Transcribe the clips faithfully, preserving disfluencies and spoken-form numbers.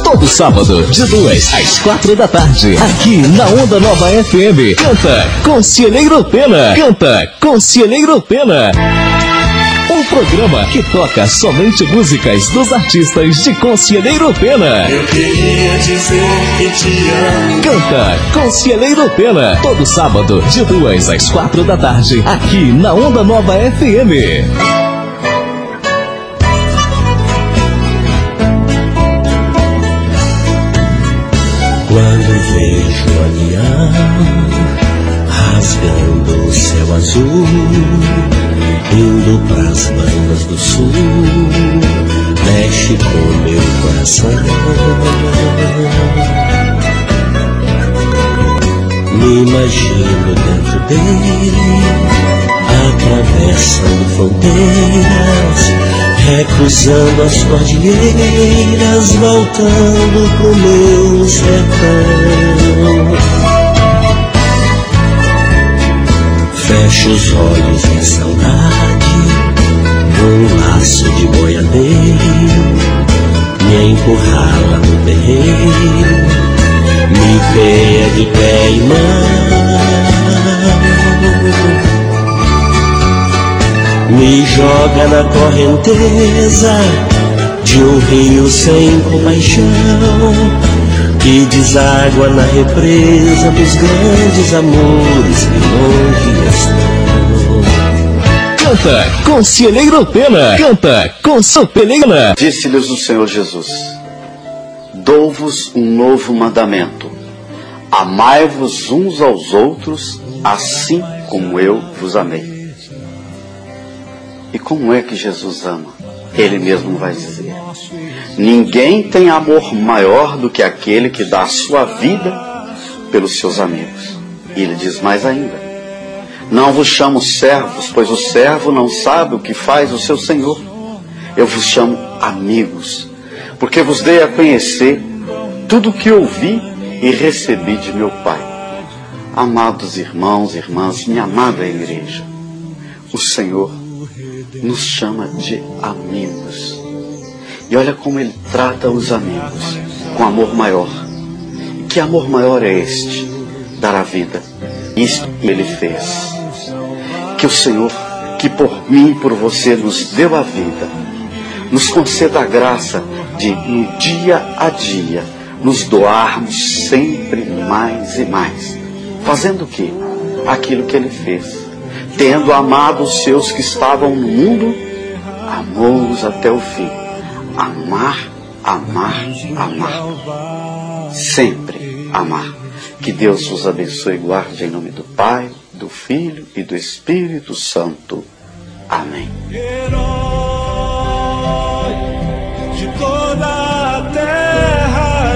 todo sábado, de duas às quatro da tarde, aqui na Onda Nova F M. Canta Conselheiro Pena. Canta Conselheiro Pena. Um programa que toca somente músicas dos artistas de Conselheiro Pena. Eu queria dizer que te amo. Canta Conselheiro Pena. Todo sábado, de duas às quatro da tarde, aqui na Onda Nova F M. Quando vejo o avião rasgando o céu azul, indo pras bandas do sul, mexe com meu coração. Me imagino dentro dele, atravessando fronteiras, recruzando as cordilheiras, voltando pro meu sertão. Fecho os olhos em saudade, um laço de boiadeiro me encurrala no terreiro, me pede pé e mão, me joga na correnteza de um rio sem compaixão, que deságua na represa dos grandes amores que longe estão. Canta Conselheiro Pena. Canta Conselheiro Pena. Disse-lhes o Senhor Jesus: dou-vos um novo mandamento: amai-vos uns aos outros, assim como eu vos amei. E como é que Jesus ama? Ele mesmo vai dizer: ninguém tem amor maior do que aquele que dá a sua vida pelos seus amigos. E ele diz mais ainda: não vos chamo servos, pois o servo não sabe o que faz o seu senhor. Eu vos chamo amigos, porque vos dei a conhecer tudo o que ouvi e recebi de meu Pai. Amados irmãos e irmãs, minha amada igreja, o Senhor nos chama de amigos. E olha como Ele trata os amigos, com amor maior. E que amor maior é este? Dar a vida. Isto Ele fez. Que o Senhor, que por mim e por você nos deu a vida, nos conceda a graça de, no dia a dia, nos doarmos sempre mais e mais. Fazendo o quê? Aquilo que Ele fez. Tendo amado os seus que estavam no mundo, amou-os até o fim. Amar, amar, amar. Sempre amar. Que Deus vos abençoe e guarde em nome do Pai, do Filho e do Espírito Santo. Amém. Herói de toda a terra,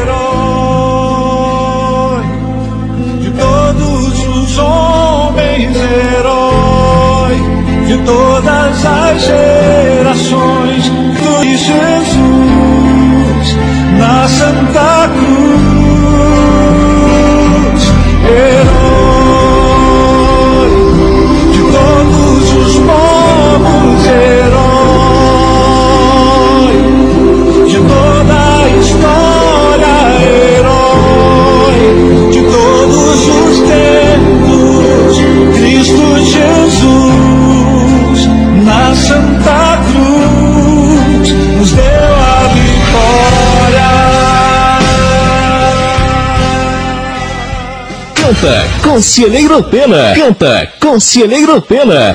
herói de todos os homens, herói de todas as gerações, do Jesus na Santa Cruz, herói de todos os povos, herói de toda a história, herói de todos os tempos, Cristo Jesus na Santa Cruz nos deu a vitória. Canta Conselheiro Pena. Canta Conselheiro Pena.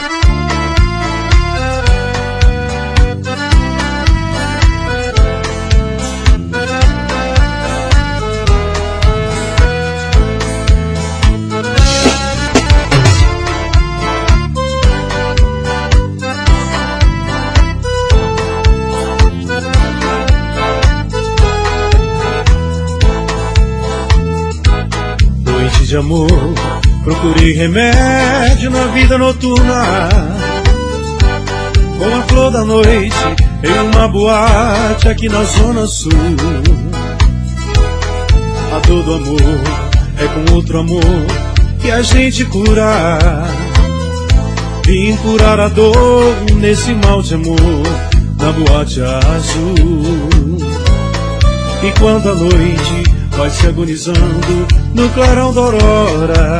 De amor, procurei remédio na vida noturna, com a flor da noite em uma boate aqui na Zona Sul. A dor do amor é com outro amor que a gente cura. Vim curar a dor nesse mal de amor na boate azul. E quando a noite vai se agonizando no clarão da aurora,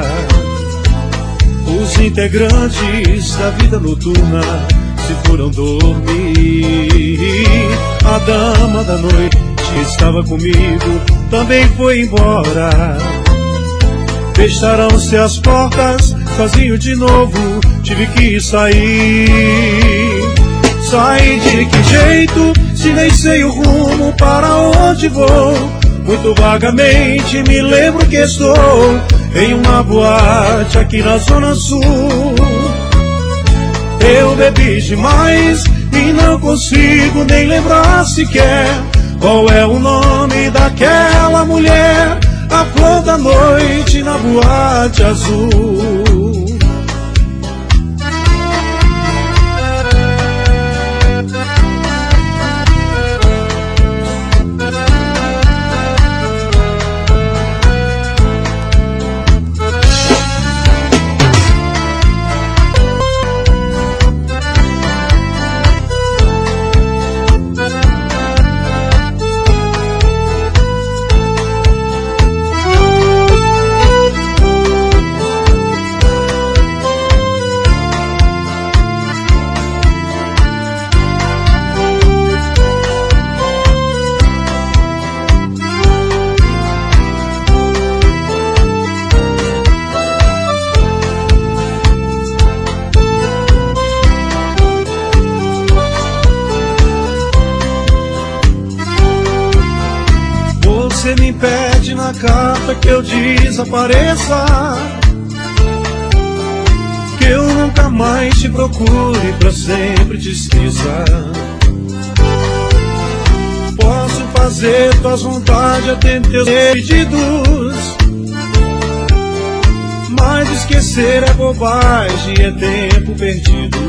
os integrantes da vida noturna se foram dormir. A dama da noite que estava comigo também foi embora. Fecharam-se as portas, sozinho de novo tive que sair. Sair de que jeito, se nem sei o rumo para onde vou? Muito vagamente me lembro que estou em uma boate aqui na Zona Sul. Eu bebi demais e não consigo nem lembrar sequer qual é o nome daquela mulher, a flor da noite na boate azul. Você me pede na carta que eu desapareça, que eu nunca mais te procure, pra sempre te esqueça. Posso fazer tuas vontades, atender teus pedidos, mas esquecer é bobagem, é tempo perdido.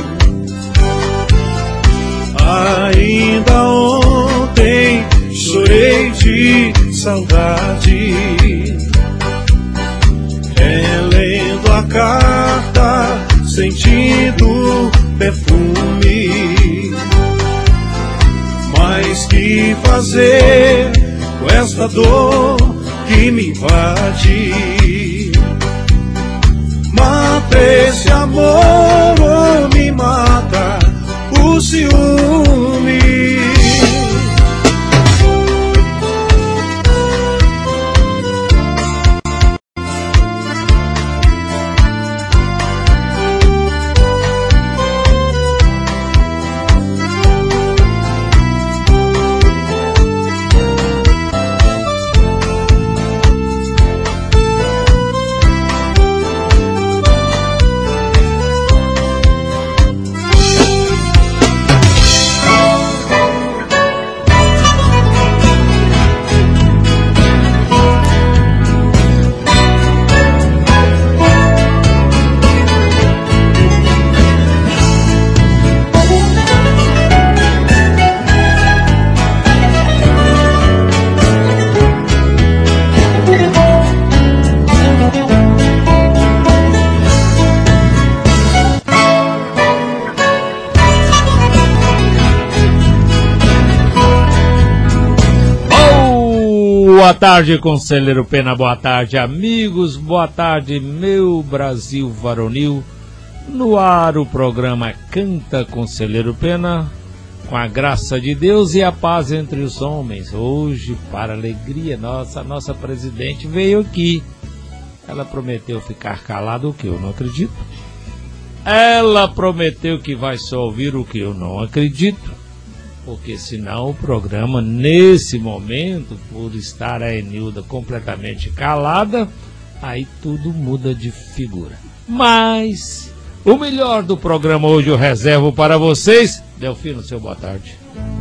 Ainda ontem chorei de saudade, relendo a carta, sentindo perfume. Mas que fazer com esta dor que me invade? Mata esse amor ou me mata o ciúme? Boa tarde, Conselheiro Pena, boa tarde, amigos, boa tarde, meu Brasil varonil. No ar o programa Canta Conselheiro Pena, com a graça de Deus e a paz entre os homens. Hoje, para alegria nossa, a nossa presidente veio aqui. Ela prometeu ficar calada, o que eu não acredito. Ela prometeu que vai só ouvir o que eu não acredito. Porque senão o programa, nesse momento, por estar a Enilda completamente calada, aí tudo muda de figura. Mas o melhor do programa hoje eu reservo para vocês. Delfino, seu boa tarde.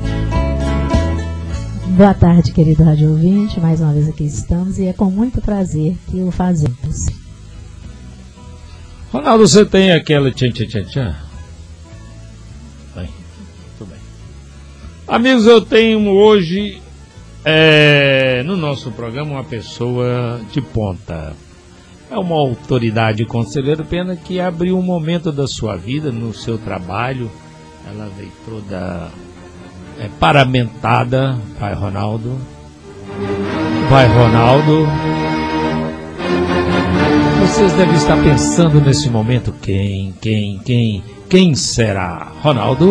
Boa tarde, querido rádio ouvinte. Mais uma vez aqui estamos e é com muito prazer que o fazemos. Ronaldo, você tem aquela tchan tchan tchan tchan? Bem, tudo bem. Amigos, eu tenho hoje é, no nosso programa uma pessoa de ponta. É uma autoridade, Conselheiro Pena, que abriu um momento da sua vida no seu trabalho. Ela veio toda é, paramentada, pai Ronaldo, Vai, Ronaldo. Vocês devem estar pensando nesse momento, quem, quem, quem, quem será? Ronaldo?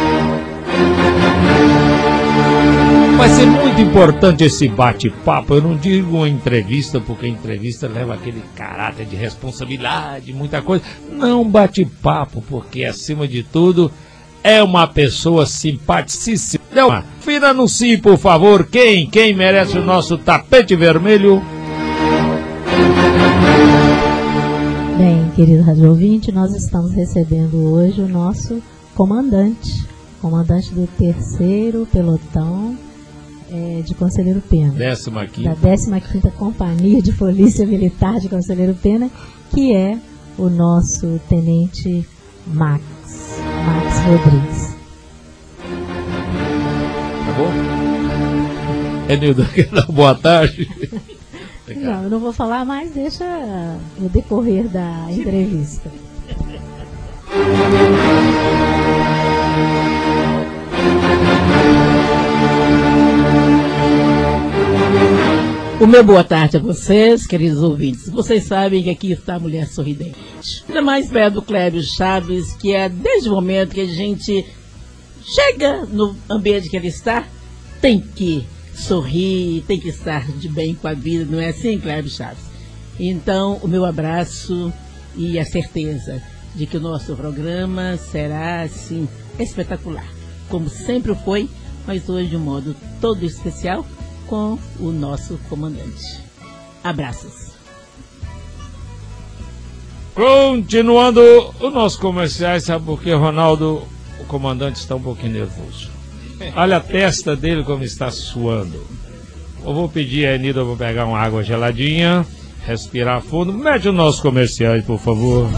Vai ser muito importante esse bate-papo. Eu não digo uma entrevista, porque a entrevista leva aquele caráter de responsabilidade, muita coisa. Não bate-papo, porque acima de tudo é uma pessoa simpaticíssima. Então, Fina, anuncie, por favor, quem, quem merece o nosso tapete vermelho. Bem, querido rádio ouvinte, nós estamos recebendo hoje o nosso comandante, comandante do terceiro pelotão é, de Conselheiro Pena. Décima quinta. Da décima quinta Companhia de Polícia Militar de Conselheiro Pena, que é o nosso tenente Max, Max Rodrigues. Tá bom? Enildo, boa tarde. Não, eu não vou falar mais, deixa o decorrer da entrevista. O meu boa tarde a vocês, queridos ouvintes. Vocês sabem que aqui está a mulher sorridente. Ainda mais perto do Clébio Chaves, que é desde o momento que a gente chega no ambiente que ele está, tem que sorrir, tem que estar de bem com a vida, não é assim, Clébio Chaves? Então, o meu abraço e a certeza de que o nosso programa será, assim, espetacular, como sempre foi, mas hoje de um modo todo especial, com o nosso comandante. Abraços. Continuando o nosso comercial, sabe por que, Ronaldo? O comandante está um pouquinho nervoso. Olha a testa dele como está suando. Eu vou pedir a Enilda para pegar uma água geladinha, respirar fundo. Mete o nosso comercial aí, por favor.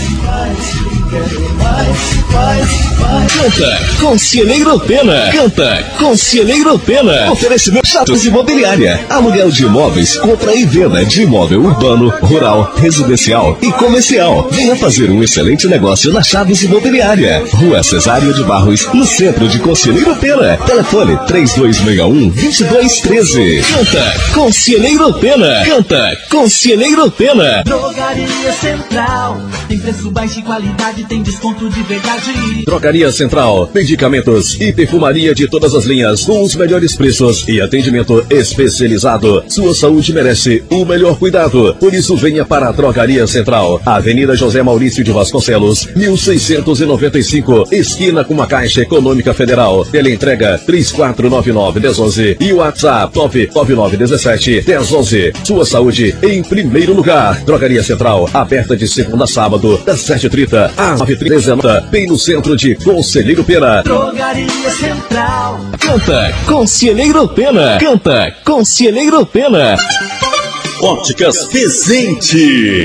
Canta Conselheiro Pena. Canta Conselheiro Pena. Oferecimento Chatos Imobiliária. Aluguel de imóveis, compra e venda de imóvel urbano, rural, residencial e comercial. Venha fazer um excelente negócio na Chaves Imobiliária. Rua Cesário de Barros, no centro de Conselheiro Pena. Telefone três dois seis um, dois dois um três. Canta Conselheiro Pena. Canta Conselheiro Pena. Drogaria Central. Tem preço baixo e qualidade, tem desconto de verdade. Drogaria Central, medicamentos e perfumaria de todas as linhas, com os melhores preços e atendimento especializado. Sua saúde merece o melhor cuidado. Por isso, venha para a Drogaria Central. Avenida José Maurício de Vasconcelos, mil seiscentos e noventa e cinco, esquina com a Caixa Econômica Federal. Teleentrega três quatro nove nove, um zero um zero e o WhatsApp nove nove nove um sete, um zero um um. Sua saúde em primeiro lugar. Drogaria Central, aberta de segunda a sábado, das sete e trinta às nove e trinta, bem no centro de Conselheiro Pena. Drogaria Central. Canta Conselheiro Pena. Canta Conselheiro Pena. Óticas Presente.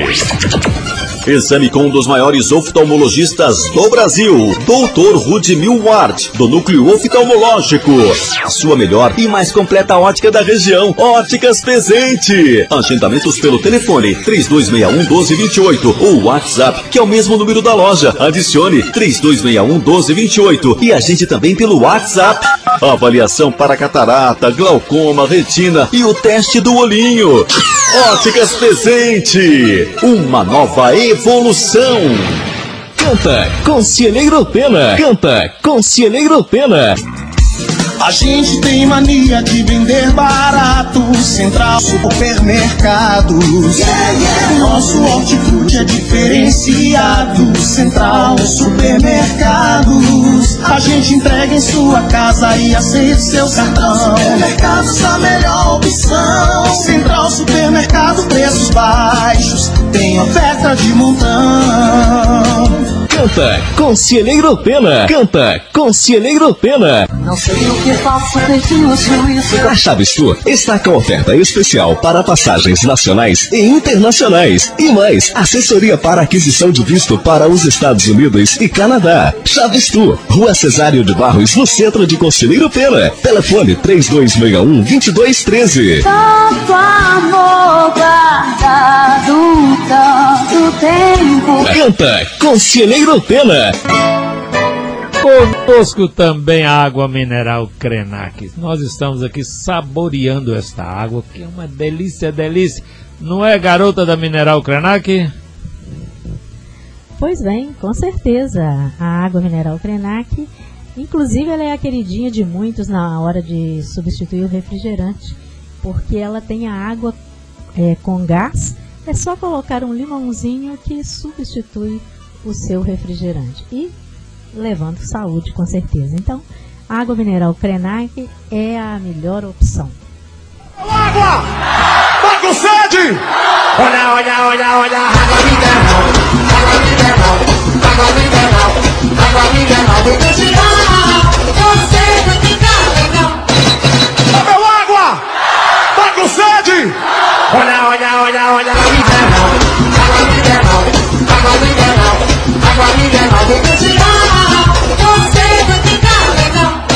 Exame com um dos maiores oftalmologistas do Brasil, doutor Rudimil Ward, do Núcleo Oftalmológico. A sua melhor e mais completa ótica da região. Óticas Presente. Agendamentos pelo telefone três dois seis um, um dois dois oito ou WhatsApp, que é o mesmo número da loja. Adicione três dois seis um, um dois dois oito e agende também pelo WhatsApp. Avaliação para catarata, glaucoma, retina e o teste do olhinho. Óticas Presente. Uma nova evolução. Canta Conselheiro Pena. Canta Conselheiro Pena. A gente tem mania de vender barato. Central Supermercados. Yeah, yeah. Nosso hortifruti é diferenciado. Central Supermercados. A gente entrega em sua casa e aceita seu cartão. Supermercados, a melhor opção. Central Supermercado, preços baixos. Tem oferta de montão. Canta Conselheiro Pena. Canta Conselheiro Pena. Não sei o que faço, deixo isso. A Chaves Tour está com oferta especial para passagens nacionais e internacionais. E mais, assessoria para aquisição de visto para os Estados Unidos e Canadá. Chaves Tour, Rua Cesário de Barros, no centro de Conselheiro Pena. Telefone três dois seis um, dois dois um três. Tanto amor guardado tanto tempo. Canta Conselheiro Pena. Conosco também a água mineral Krenak. Nós estamos aqui saboreando esta água, que é uma delícia, delícia. Não é, garota da mineral Krenak? Pois bem, com certeza. A água mineral Krenak, inclusive, ela é a queridinha de muitos na hora de substituir o refrigerante, porque ela tem a água é, com gás. É só colocar um limãozinho que substitui o seu refrigerante e levando saúde, com certeza. Então, a água mineral Krenak é a melhor opção. Água! Tá com sede? Olha, olha, olha, olha, água mineral, água mineral, água mineral, água mineral do Gujiá. Você vai ficar legal. Bebeu água? Tá com sede? Olha, olha, olha, olha, água mineral, água mineral, água mineral, água mineral do Gujiá. Você vai ficar legal.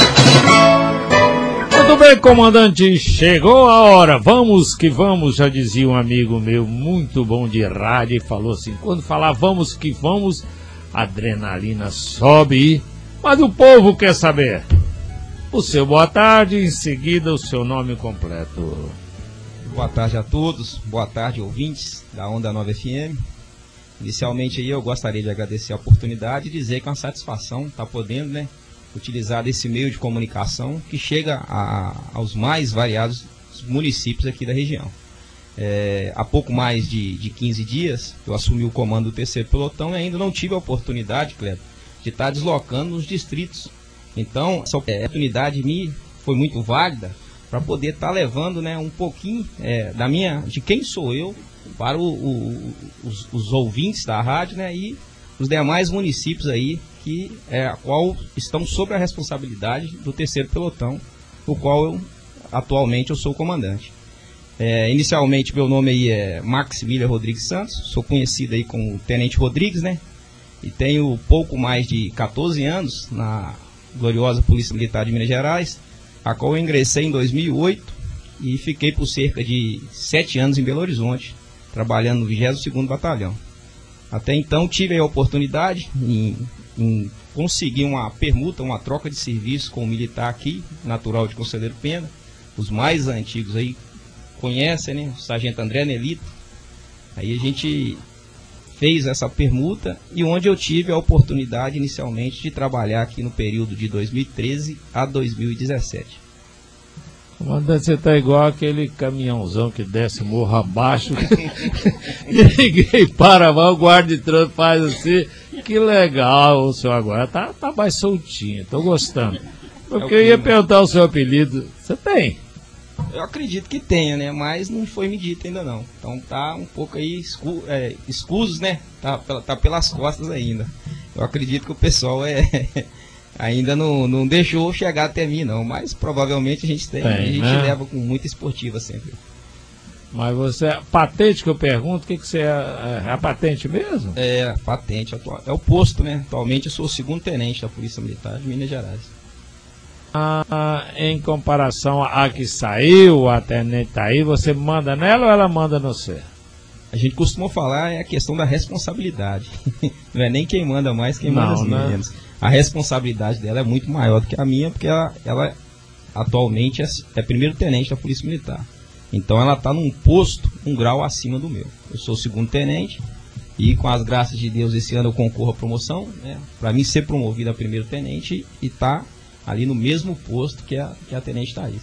Muito bem, comandante, chegou a hora, vamos que vamos, já dizia um amigo meu, muito bom de rádio, e falou assim, quando falar vamos que vamos, a adrenalina sobe, mas o povo quer saber. O seu boa tarde, em seguida o seu nome completo. Boa tarde a todos, boa tarde ouvintes da Onda Nova F M. Inicialmente aí eu gostaria de agradecer a oportunidade e dizer que é uma satisfação estar podendo, né, utilizar desse meio de comunicação que chega a, aos mais variados municípios aqui da região. É, há pouco mais de, de quinze dias eu assumi o comando do terceiro pelotão e ainda não tive a oportunidade, Cleber, de estar deslocando nos distritos. Então, essa oportunidade me foi muito válida para poder estar levando, né, um pouquinho é, da minha, de quem sou eu para o, o, os, os ouvintes da rádio, né, e os demais municípios aí que é, a qual estão sob a responsabilidade do terceiro pelotão, o qual eu, atualmente eu sou o comandante. É, inicialmente meu nome aí é Maximiliano Rodrigues Santos, sou conhecido aí como Tenente Rodrigues, né, e tenho pouco mais de quatorze anos na gloriosa Polícia Militar de Minas Gerais, a qual eu ingressei em dois mil e oito e fiquei por cerca de sete anos em Belo Horizonte, trabalhando no vigésimo segundo Batalhão. Até então tive a oportunidade em, em conseguir uma permuta, uma troca de serviço com um militar aqui, natural de Conselheiro Pena. Os mais antigos aí conhecem, né? O Sargento André Nelito. Aí a gente fez essa permuta e onde eu tive a oportunidade inicialmente de trabalhar aqui no período de dois mil e treze a dois mil e dezessete. Comandante, você tá igual aquele caminhãozão que desce morro abaixo e ninguém para, mas o guarda de trânsito faz assim. Que legal, o senhor agora tá, tá mais soltinho, tô gostando. Porque eu ia perguntar o seu apelido, você tem? Eu acredito que tenha, né? Mas não foi me dito ainda não. Então tá um pouco aí escu é, escusos, né? Tá, tá pelas costas ainda. Eu acredito que o pessoal é ainda não, não deixou chegar até mim não, mas provavelmente a gente tem, tem a gente né? leva com muita esportiva sempre. Mas você, patente que eu pergunto, o que, que você é? É a patente mesmo? É, patente atual. É o posto, né? Atualmente eu sou o segundo tenente da Polícia Militar de Minas Gerais. Ah, em comparação à que saiu, a tenente tá aí, você manda nela ou ela manda no você? A gente costuma falar é a questão da responsabilidade. Não é nem quem manda mais, quem manda né? menos. A responsabilidade dela é muito maior do que a minha, porque ela, ela atualmente é, é primeiro tenente da Polícia Militar. Então ela está num posto, um grau acima do meu. Eu sou segundo tenente e com as graças de Deus esse ano eu concorro à promoção, né, para mim ser promovido a primeiro tenente e tá ali no mesmo posto que a, que a tenente Thaís.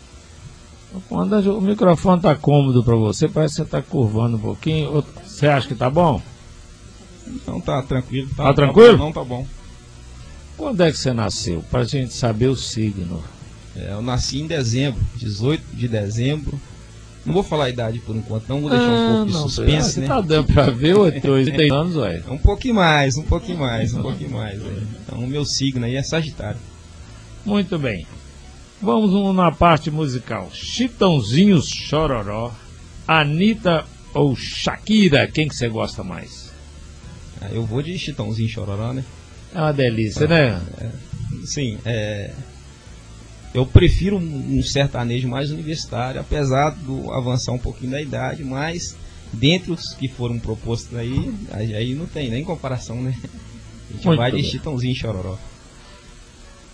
O microfone tá cômodo para você, parece que você tá curvando um pouquinho. Você acha que tá bom? Não, tá tranquilo. Tá, tá tranquilo? Tá bom, não, tá bom. Quando é que você nasceu? Para a gente saber o signo. É, eu nasci em dezembro, dezoito de dezembro. Não vou falar a idade por enquanto, não vou deixar um pouco de não, suspense, né? Tá dando pra ver, oitenta anos, ué. Um pouquinho mais, um pouquinho mais, um pouquinho mais. Ué. Então o meu signo aí é Sagitário. Muito bem. Vamos na parte musical. Chitãozinho Chororó, Anitta ou Shakira, quem que você gosta mais? Ah, eu vou de Chitãozinho Chororó, né? É uma delícia, é, né? É, sim, é... eu prefiro um, um sertanejo mais universitário, apesar do avançar um pouquinho da idade, mas dentre os que foram propostos aí, aí não tem nem comparação, né? A gente Muito vai de bem. Chitãozinho Chororó.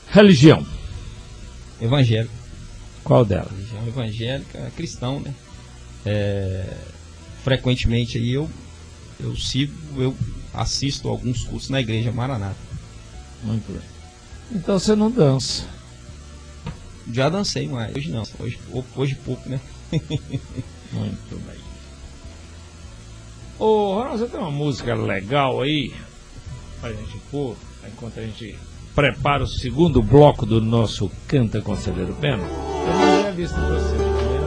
Religião. Evangélica. Qual delas? Religião evangélica, cristão, né? É, frequentemente aí eu, eu sigo, eu assisto alguns cursos na igreja Maranata. Muito bem. Então você não dança? Já dancei, mas hoje não. Hoje, hoje pouco, né? Muito bem. Ô, Ronaldo, você tem uma música legal aí pra gente pôr, enquanto a gente prepara o segundo bloco do nosso Canta Conselheiro Pena? Eu não tinha visto você também,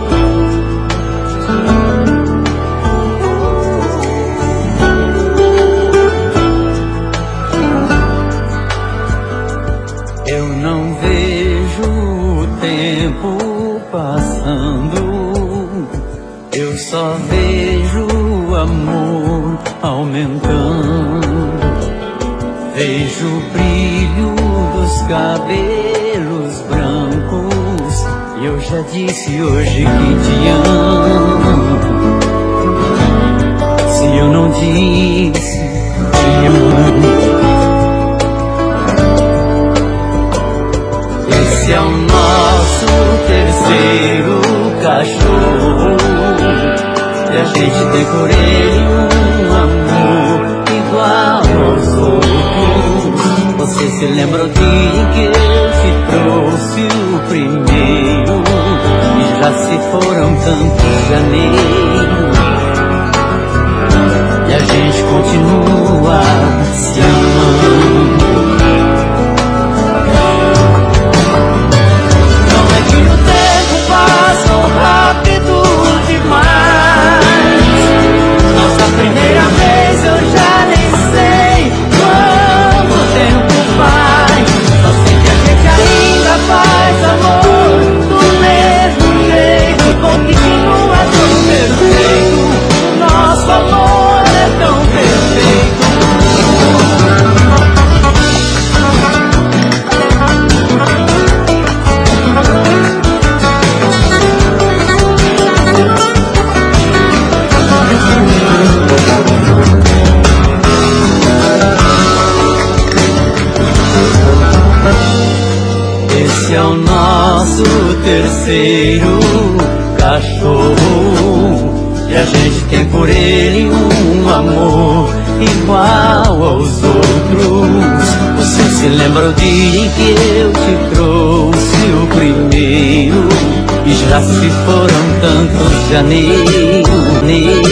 não. Eu não vejo o tempo passando, eu só vejo o amor aumentando. Vejo o brilho dos cabelos brancos e eu já disse hoje que te amo. Se eu não disse, te amo. Esse é o nosso terceiro cachorro e a gente tem por ele um amor igual aos outros. Você se lembra o dia em que eu te trouxe o primeiro e já se foram tantos janeiros e a gente continua se amando. Não é que o tempo passa rápido demais. Nossa primeira vez eu já nem sei quanto tempo faz. Só sei que a gente ainda faz amor do mesmo jeito. Continua tão perfeito. Nosso amor é tão perfeito. Esse é o nosso terceiro cachorro e a gente tem por ele um amor igual aos outros. Você se lembra o dia em que eu te trouxe o primeiro e já se foram tantos janeiros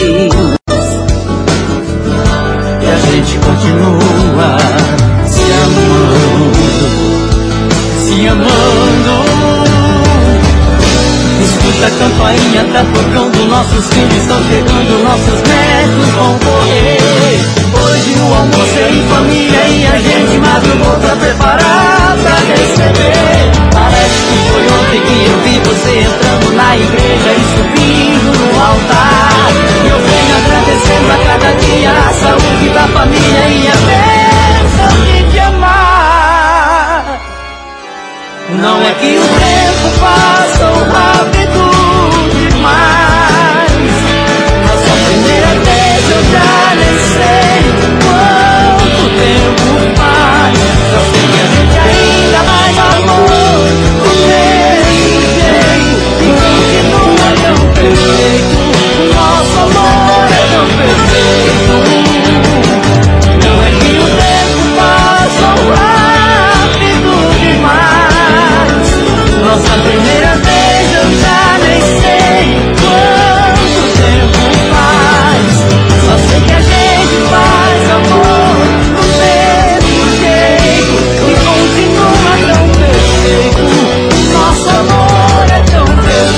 e a gente continua se amando. Se amando. Escuta a campainha, tá tocando, nossos filhos estão chegando, nossos netos vão correr. Hoje o almoço é em família e a gente madrugou pra preparar, pra receber. Parece que foi ontem que eu vi você entrando na igreja e subindo no altar. E eu venho agradecendo a cada dia a saúde da família e a bênção de te amar. Não é que o tempo passa rápido demais. Nossa primeira vez eu já nem sei quanto tempo faz. Só sei que a gente ainda faz amor do mesmo jeito e continua tão perfeito. Nosso amor é tão perfeito. Não é que o tempo passa rápido demais. Nossa primeira vez eu já nem sei quanto tempo faz. Só sei que a gente faz amor do mesmo jeito e continua tão perfeito. Nosso amor é tão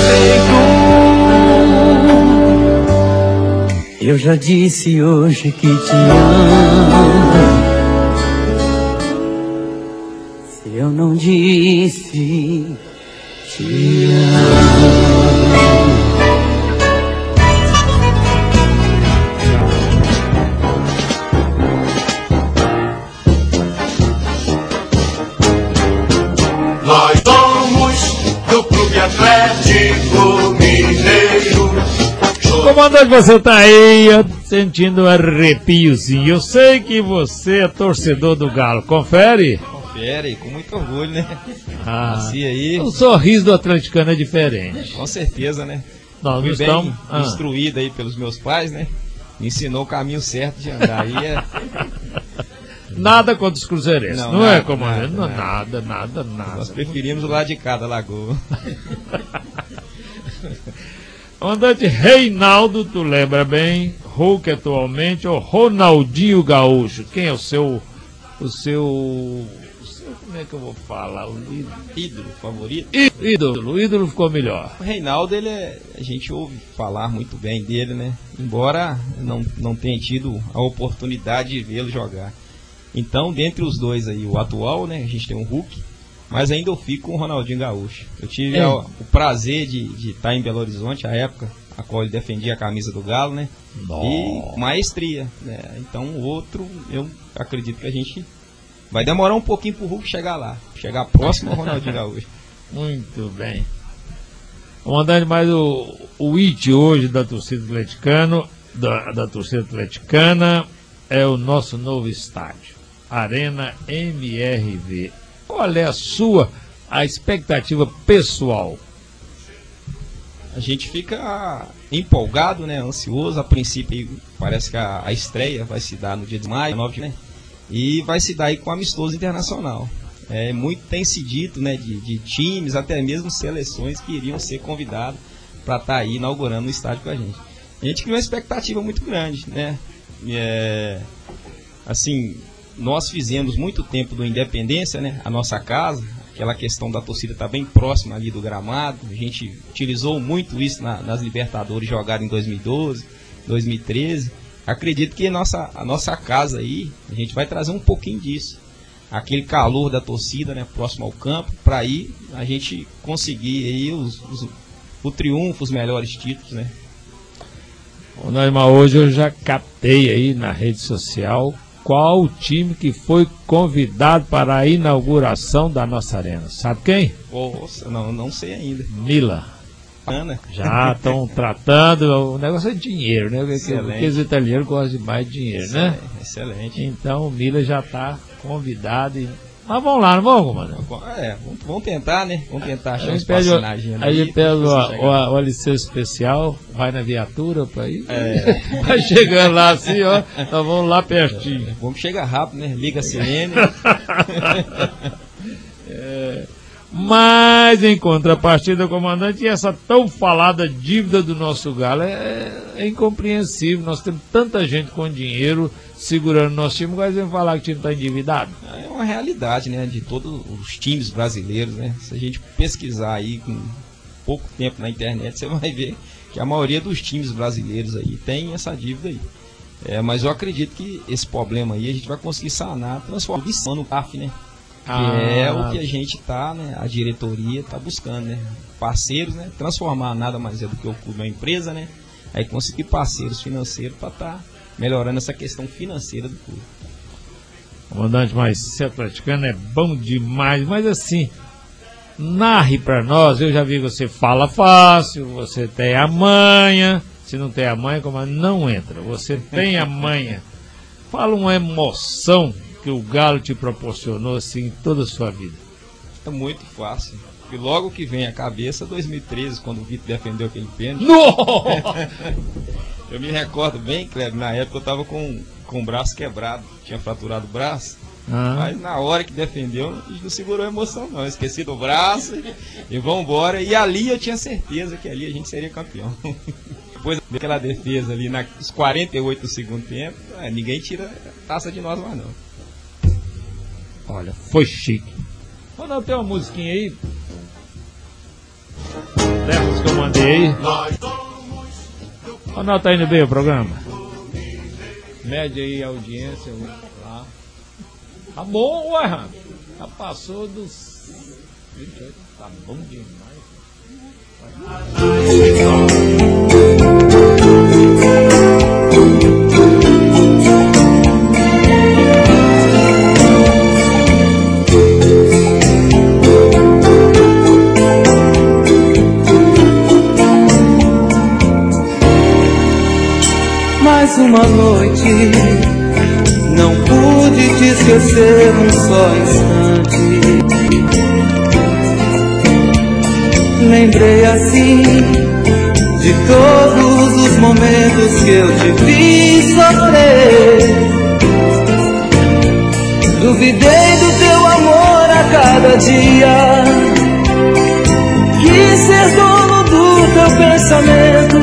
perfeito. Eu já disse hoje que te amo. Se eu não disse, te amo. Nós somos do Clube Atlético Mineiro. Comandante, você tá aí sentindo um arrepiozinho. Eu sei que você é torcedor do Galo. Confere? Fera, e com muito orgulho, né? Ah, Nasci aí. O sorriso do atleticano é diferente. Com certeza, né? Nós Fui bem estamos ah. instruído aí pelos meus pais, né? Me ensinou o caminho certo de andar. Aí é... Nada contra os cruzeirenses, não, não nada, é, comandante? nada, Nada, nada, nada. Nós preferimos o lado de cá da lagoa. Comandante Reinaldo, tu lembra bem, Hulk atualmente, ou Ronaldinho Gaúcho? Quem é o seu, o seu, o seu, como é que eu vou falar? O ídolo, ídolo favorito? Ídolo, o ídolo ficou melhor. O Reinaldo, ele é, a gente ouve falar muito bem dele, né? Embora não, não tenha tido a oportunidade de vê-lo jogar. Então, dentre os dois aí, o atual, né? A gente tem um Hulk, mas ainda eu fico com o Ronaldinho Gaúcho. Eu tive é. a, o prazer de, de estar em Belo Horizonte, a época a qual ele defendia a camisa do Galo, né? Nossa. E maestria, né? Então, o outro, eu acredito que a gente vai demorar um pouquinho pro Hulk chegar lá, chegar próximo ao Ronaldinho Gaúcho. Muito bem. Comandante, mas o, o hit hoje da torcida atleticana, da, da torcida atleticana é o nosso novo estádio, Arena M R V. Qual é a sua, a expectativa pessoal? A gente fica empolgado, né, ansioso. A princípio parece que a, a estreia vai se dar no dia de maio, nove, né? E vai se dar aí com amistoso internacional. É, muito tem se dito, né, de, de times, até mesmo seleções que iriam ser convidados para estar tá aí inaugurando o estádio com a gente. A gente criou uma expectativa muito grande, né? É, assim, nós fizemos muito tempo do Independência, né, a nossa casa, aquela questão da torcida estar tá bem próxima ali do gramado. A gente utilizou muito isso na, nas Libertadores jogadas em dois mil e doze, dois mil e treze. Acredito que a nossa, a nossa casa aí, a gente vai trazer um pouquinho disso, aquele calor da torcida, né, próximo ao campo, para aí a gente conseguir aí os, os, o triunfo, os melhores títulos, né? O Neymar, hoje eu já captei aí na rede social qual o time que foi convidado para a inauguração da nossa arena. Sabe quem? Nossa, não, não sei ainda. Mila. Ana. Já estão tratando, o negócio é dinheiro, né? Porque, porque os italianos gostam demais de dinheiro, excelente, né? Excelente. Então o Mila já está convidado. E... Mas vamos lá, não vamos, comandante? É, vamos, vamos tentar, né? Vamos tentar achar um espacinagem ali. A gente pega o, o, o licença especial, vai na viatura para ir. É. Vai chegando lá assim, ó. Nós vamos lá pertinho. É, vamos chegar rápido, né? Liga a sirene. é. Mas em contrapartida, comandante, essa tão falada dívida do nosso Galo é, é incompreensível. Nós temos tanta gente com dinheiro segurando nosso time, mas vem falar que o time está endividado. É uma realidade, né, de todos os times brasileiros, né? Se a gente pesquisar aí com pouco tempo na internet, você vai ver que a maioria dos times brasileiros aí tem essa dívida aí. É, mas eu acredito que esse problema aí a gente vai conseguir sanar, transformando no C A F, né? Que ah. é o que a gente está, né, a diretoria está buscando, né, parceiros, né, transformar nada mais é do que o clube uma empresa, né, aí conseguir parceiros financeiros para estar tá melhorando essa questão financeira do clube. Comandante, mas ser atleticano é bom demais, mas assim, narre para nós. Eu já vi que você fala fácil, você tem a manha, se não tem a manha, comandante, não entra, você tem a manha. Fala uma emoção que o Galo te proporcionou assim toda a sua vida. É muito fácil. E logo que vem à cabeça, dois mil e treze, quando o Vitor defendeu aquele pênalti. Eu me recordo bem, Kleber, na época eu estava com, com o braço quebrado, tinha fraturado o braço, ah. mas na hora que defendeu, não segurou a emoção não, eu esqueci do braço e, e vamos embora. E ali eu tinha certeza que ali a gente seria campeão. Depois daquela defesa ali, nos quarenta e oito do segundo tempo, é, ninguém tira a taça de nós mais não. Olha, foi chique. Ronaldo, tem uma musiquinha aí? Lembra que eu mandei aí? Ronaldo, tá indo bem o programa? Mede aí a audiência lá. Tá bom, ué, Ramos? Já passou dos vinte e oito. Tá bom demais. Mais uma noite, não pude pude te esquecer um só instante. Lembrei assim de todos os momentos que eu te vi sofrer. Duvidei do teu amor a cada dia. Quis ser dono do teu pensamento.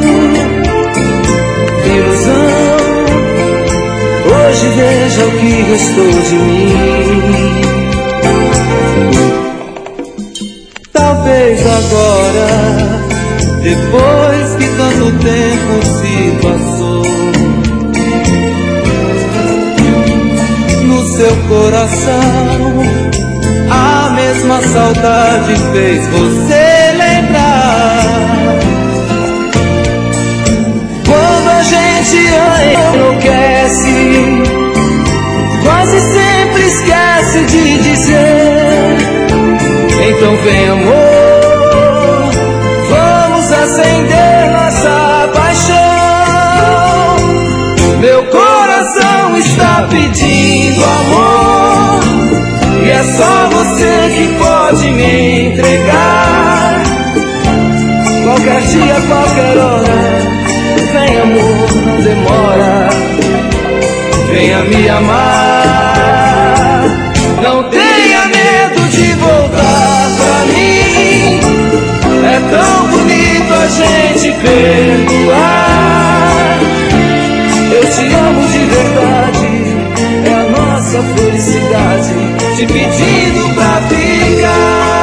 Ilusão, hoje veja o que restou de mim. Talvez agora, depois que tanto tempo se passou, no seu coração a mesma saudade fez você lembrar. Quando a gente enlouquece, quase sempre esquece de dizer: então vem amor, vamos acender nossa paixão. Meu coração está pedindo amor, e é só você que pode me entregar. Qualquer dia, qualquer hora, vem amor, não demora. Venha me amar. Não tenha medo de voltar pra mim. É tão bonito a gente perdoar. Eu te amo de verdade, é a nossa felicidade, te pedindo pra ficar.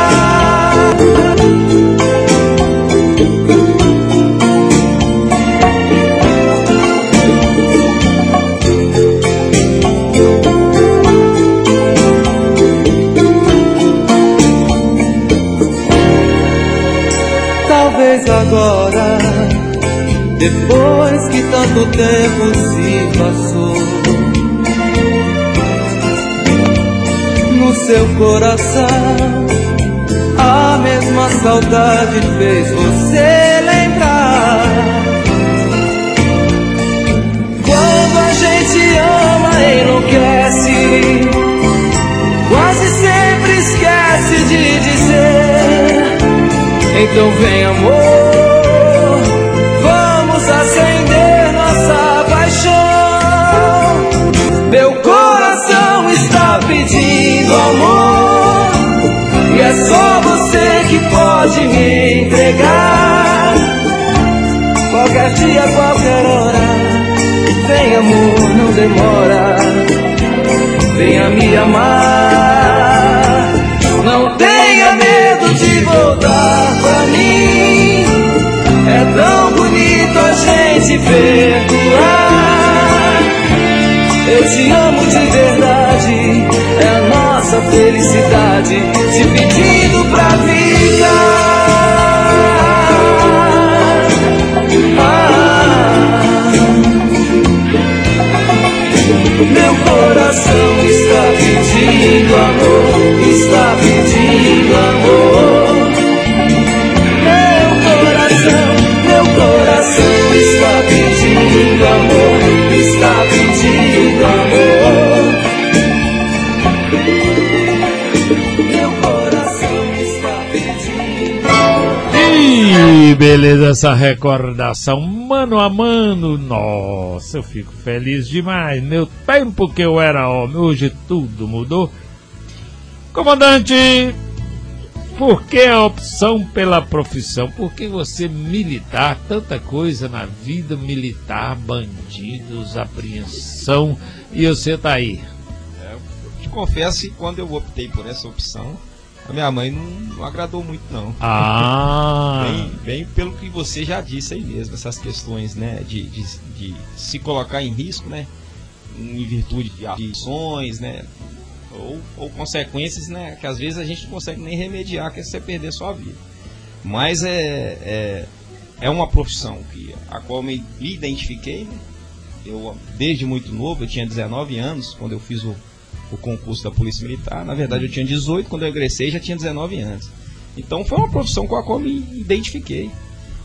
Talvez agora, depois que tanto tempo se passou, no seu coração a mesma saudade fez você lembrar. Quando a gente ama, enlouquece, quase sempre esquece de dizer: então vem amor, vamos acender nossa paixão. Meu coração está pedindo amor, e é só você que pode me entregar. Qualquer dia, qualquer hora, vem amor, não demora. Venha me amar. Não tenha medo de voltar pra mim. É tão bonito a gente perdoar. Eu te amo de verdade, é a nossa felicidade, te pedindo pra ficar. Ah, meu coração está pedindo amor, está pedindo amor. Meu coração, meu coração está pedindo amor, está pedindo amor. Meu coração está pedindo amor. Ih, beleza essa recordação, mano a mano. Nossa, eu fico feliz demais. Meu tempo que eu era homem, hoje tudo mudou. Comandante, por que a opção pela profissão? Por que você militar? Tanta coisa na vida militar, bandidos, apreensão, e você tá aí. É, eu te confesso que quando eu optei por essa opção, a minha mãe não, não agradou muito, não. Ah! bem, bem pelo que você já disse aí mesmo, essas questões, né, de, de, de se colocar em risco, né, em virtude de ações, né, ou, ou consequências, né, que às vezes a gente não consegue nem remediar, que é você perder sua vida. Mas é, é, é uma profissão que, a qual me identifiquei, né? Eu, desde muito novo, eu tinha dezenove anos, quando eu fiz o, o concurso da Polícia Militar. Na verdade, eu tinha dezoito, quando eu egressei já tinha dezenove anos. Então foi uma profissão com a qual me identifiquei.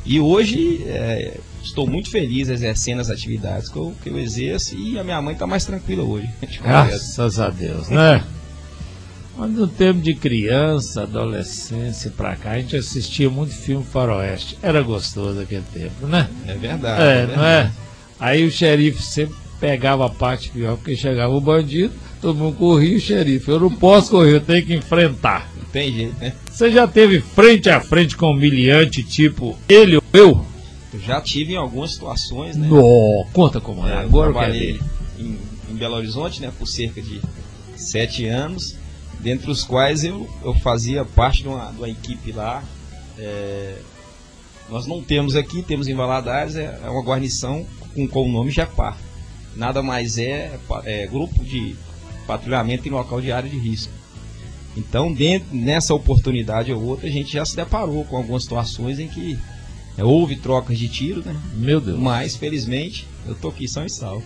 E hoje é, estou muito feliz exercendo as atividades que eu, que eu exerço, e a minha mãe está mais tranquila hoje. Graças a Deus, né? Mas no tempo de criança, adolescência pra cá, a gente assistia muito filme faroeste. Era gostoso aquele tempo, né? É verdade. É, é não verdade. é? Aí o xerife sempre pegava a parte pior, porque chegava o bandido, todo mundo corria, o xerife, eu não posso correr, eu tenho que enfrentar. Não tem jeito, né? Você já teve frente a frente com um humilhante, tipo ele ou eu? Eu já tive em algumas situações, né? Oh, conta como é, é agora eu quero trabalhei ver. Em, em Belo Horizonte, né, por cerca de sete anos, dentre os quais eu, eu fazia parte de uma, de uma equipe lá. É, nós não temos aqui, temos em Valadares, é, é uma guarnição com, com o nome Japar. Nada mais é, é grupo de patrulhamento em local de área de risco. Então, dentro, nessa oportunidade ou outra, a gente já se deparou com algumas situações em que é, houve trocas de tiro, né? Meu Deus. Mas, felizmente, eu tô aqui são e salvo.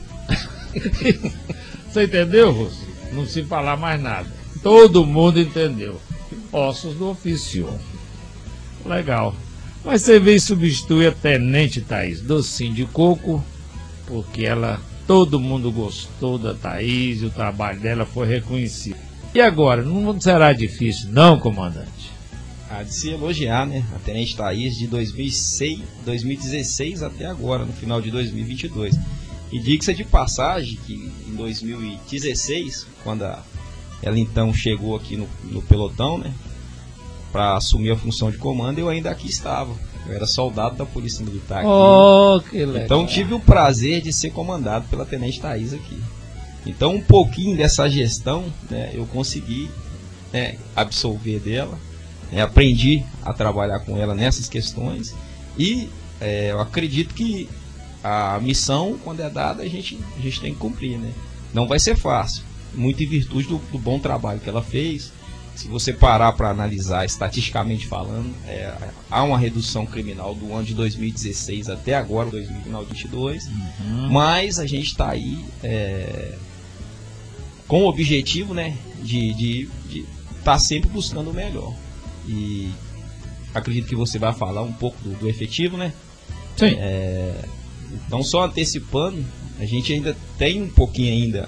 Você entendeu, Russo? Não se falar mais nada. Todo mundo entendeu. Ossos do ofício. Legal. Mas você veio substituir a Tenente Thaís Docinho de Coco, porque ela, todo mundo gostou da Thaís e o trabalho dela foi reconhecido. E agora, não será difícil não, comandante? Há de se elogiar, né? A Tenente Thaís de dois mil e seis, dois mil e dezesseis até agora, no final de dois mil e vinte e dois. E diga-se de passagem que em dois mil e dezesseis, quando a, ela então chegou aqui no, no pelotão, né, para assumir a função de comando, eu ainda aqui estava. Eu era soldado da Polícia Militar aqui. Oh, que legal. Então tive o prazer de ser comandado pela Tenente Thaís aqui. Então um pouquinho dessa gestão, né, eu consegui, né, absorver dela, né, aprendi a trabalhar com ela nessas questões e é, eu acredito que a missão, quando é dada, a gente, a gente tem que cumprir, né? Não vai ser fácil, muito em virtude do, do bom trabalho que ela fez. Se você parar para analisar estatisticamente falando, é, há uma redução criminal do ano de dois mil e dezesseis até agora, dois mil e vinte e dois, uhum. Mas a gente está aí é, com o objetivo, né, de de estar tá sempre buscando o melhor. E acredito que você vai falar um pouco do, do efetivo, né? Sim. É, então, só antecipando, a gente ainda tem um pouquinho ainda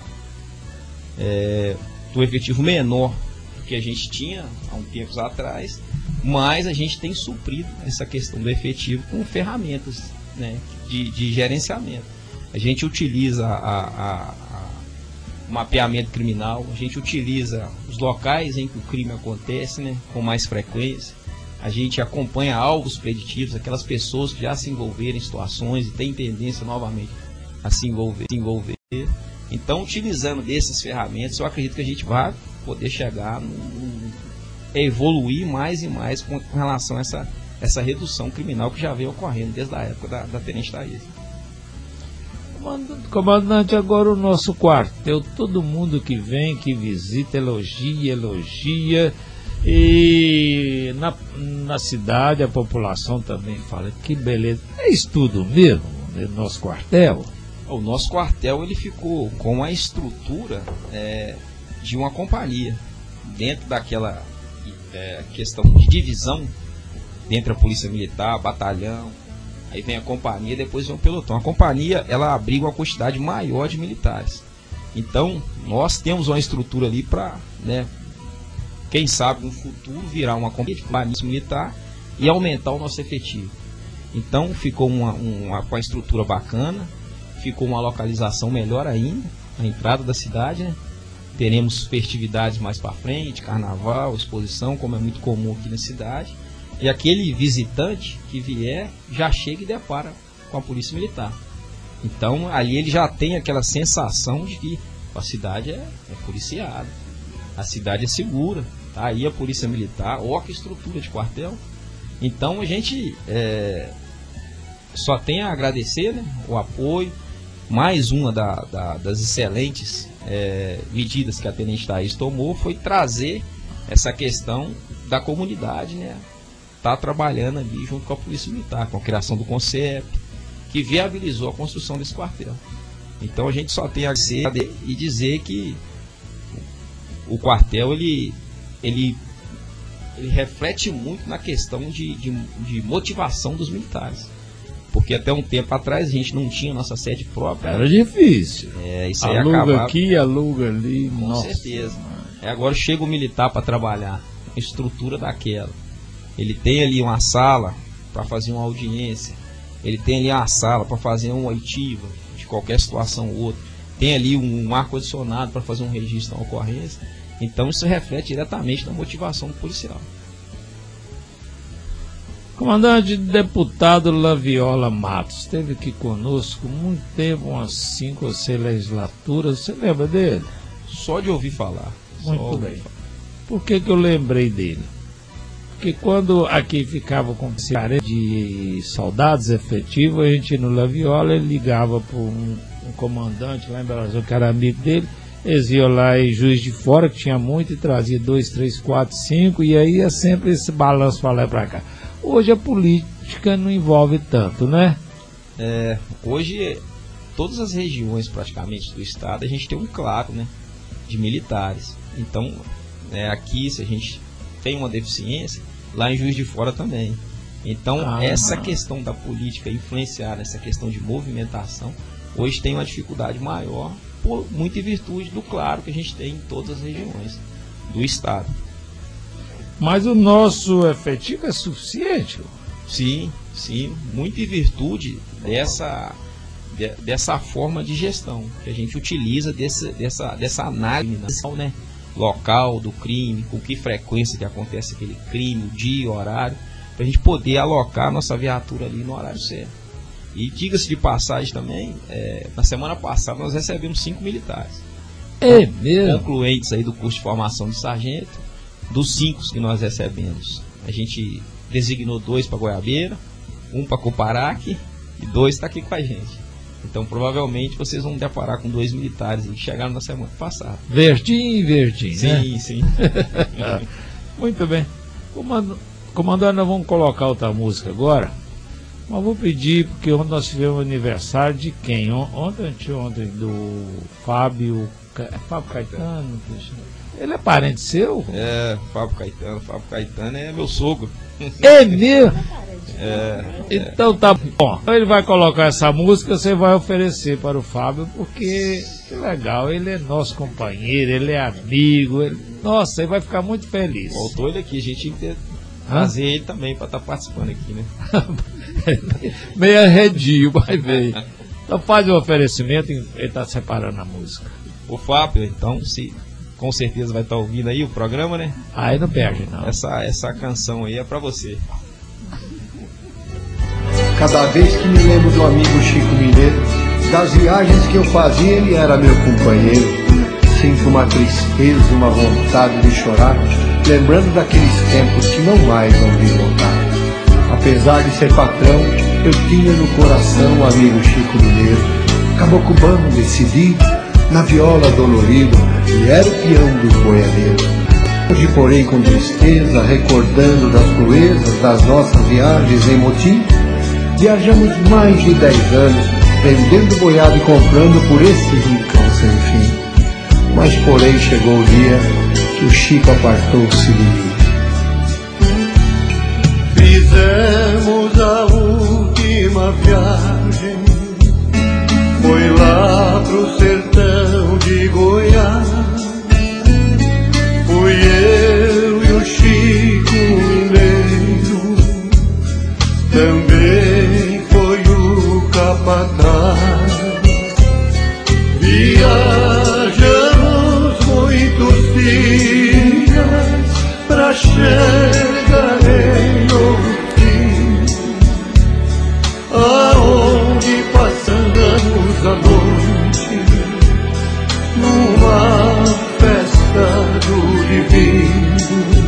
é, do efetivo menor do que a gente tinha há um tempo atrás, mas a gente tem suprido essa questão do efetivo com ferramentas, né, de, de gerenciamento. A gente utiliza a, a, a mapeamento criminal, a gente utiliza os locais em que o crime acontece, né, com mais frequência. A gente acompanha alvos preditivos, aquelas pessoas que já se envolveram em situações e têm tendência novamente a se envolver. Se envolver. Então, utilizando dessas ferramentas, eu acredito que a gente vai poder chegar, no, no, evoluir mais e mais com, com relação a essa, essa redução criminal que já vem ocorrendo desde a época da, da Tenente Thaís. Comandante, agora o nosso quartel, todo mundo que vem, que visita, elogia, elogia. E na, na cidade a população também fala que beleza. É isso tudo mesmo, no nosso quartel? O nosso quartel ele ficou com a estrutura é, de uma companhia. Dentro daquela é, questão de divisão, dentro da Polícia Militar, batalhão, aí vem a companhia, depois vem o pelotão. A companhia ela abriga uma quantidade maior de militares. Então nós temos uma estrutura ali para, né, quem sabe no futuro virar uma companhia militar e aumentar o nosso efetivo. Então ficou uma, uma, uma estrutura bacana, ficou uma localização melhor ainda, a entrada da cidade, né? Teremos festividades mais para frente, carnaval, exposição, como é muito comum aqui na cidade. E aquele visitante que vier já chega e depara com a Polícia Militar. Então ali ele já tem aquela sensação de que a cidade é, é policiada, a cidade é segura. Tá aí a Polícia Militar, ó que estrutura de quartel. Então a gente é, só tem a agradecer, né, o apoio. Mais uma da, da, das excelentes é, medidas que a Tenente Thaís tomou foi trazer essa questão da comunidade, né, tá trabalhando ali junto com a Polícia Militar, com a criação do conceito, que viabilizou a construção desse quartel. Então a gente só tem a agradecer e dizer que o quartel ele ele ele reflete muito na questão de, de, de motivação dos militares. Porque até um tempo atrás a gente não tinha nossa sede própria. Era difícil. É, isso aí aluga acabava... aqui, aluga ali. Com nossa. certeza. É, agora chega o militar para trabalhar, a estrutura daquela. Ele tem ali uma sala para fazer uma audiência. Ele tem ali uma sala para fazer uma oitiva de qualquer situação ou outra. Tem ali um, um ar-condicionado para fazer um registro da ocorrência. Então isso reflete diretamente na motivação do policial. Comandante deputado Laviola Matos esteve aqui conosco muito tempo, umas cinco ou seis legislaturas. Você lembra dele? Só de ouvir falar. Muito Só bem. ouvir falar. Por que que eu lembrei dele? Porque quando aqui ficava com de soldados efetivos, a gente no Laviola, ele ligava para um, um comandante lá em Belo Horizonte, que era amigo dele. Eles iam lá em Juiz de Fora, que tinha muito, e trazia dois, três, quatro, cinco, e aí é sempre esse balanço para lá e para cá. Hoje a política não envolve tanto, né? É, hoje, todas as regiões praticamente do estado, a gente tem um claro, né, de militares. Então, é, aqui, se a gente tem uma deficiência, lá em Juiz de Fora também. Então, ah, essa não. questão da política influenciar nessa questão de movimentação, hoje tem uma dificuldade maior, por, muito em virtude do claro que a gente tem em todas as regiões do estado. Mas o nosso efetivo é suficiente? Sim, sim, muito em virtude dessa, de, dessa forma de gestão que a gente utiliza, desse, dessa, dessa análise, né, local do crime, com que frequência que acontece aquele crime, o dia, o horário, para a gente poder alocar a nossa viatura ali no horário certo. E diga-se de passagem também, é, na semana passada nós recebemos cinco militares. É mesmo? Concluentes aí do curso de formação de sargento. Dos cinco que nós recebemos, a gente designou dois para Goiabeira, um para Coparaque e dois está aqui com a gente. Então provavelmente vocês vão deparar com dois militares que chegaram na semana passada. Verdinho, verdinho, sim, né? Sim, sim. Muito bem. Comando... Comandante, nós vamos colocar outra música agora. Mas vou pedir, porque ontem nós tivemos aniversário de quem? Ontem, anteontem, do Fábio, Fábio Caetano. Ele é parente seu? É, Fábio Caetano. Fábio Caetano é meu sogro. É mesmo? É, então tá bom. Ele vai colocar essa música, você vai oferecer para o Fábio, porque que legal, ele é nosso companheiro, ele é amigo. Ele... Nossa, ele vai ficar muito feliz. Voltou ele aqui, a gente tinha que trazer ele também para estar tá participando aqui, né? Meio arredio, vai ver. Então faz o oferecimento, ele está separando a música. O Fábio, então, se... com certeza vai estar ouvindo aí o programa, né? Aí não perde, não. Essa, essa canção aí é pra você. Cada vez que me lembro do amigo Chico Mineiro, das viagens que eu fazia, ele era meu companheiro. Sinto uma tristeza, uma vontade de chorar, lembrando daqueles tempos que não mais vão vir voltar. Apesar de ser patrão, eu tinha no coração o amigo Chico Mineiro. Cabocubano decidido, na viola dolorido, e era o peão dos boiadeiros. Hoje, porém, com tristeza, recordando das proezas das nossas viagens em motim, viajamos mais de dez anos, vendendo boiado e comprando por esse rincão sem fim. Mas, porém, chegou o dia que o Chico apartou-se de mim. Fizemos a última viagem, foi lá pro sertão de Goiás. Fui eu e o Chico Mineiro, também foi o capataz. Viajamos muitos dias pra chegar em outro fim, aonde passamos a noite numa festa do divino.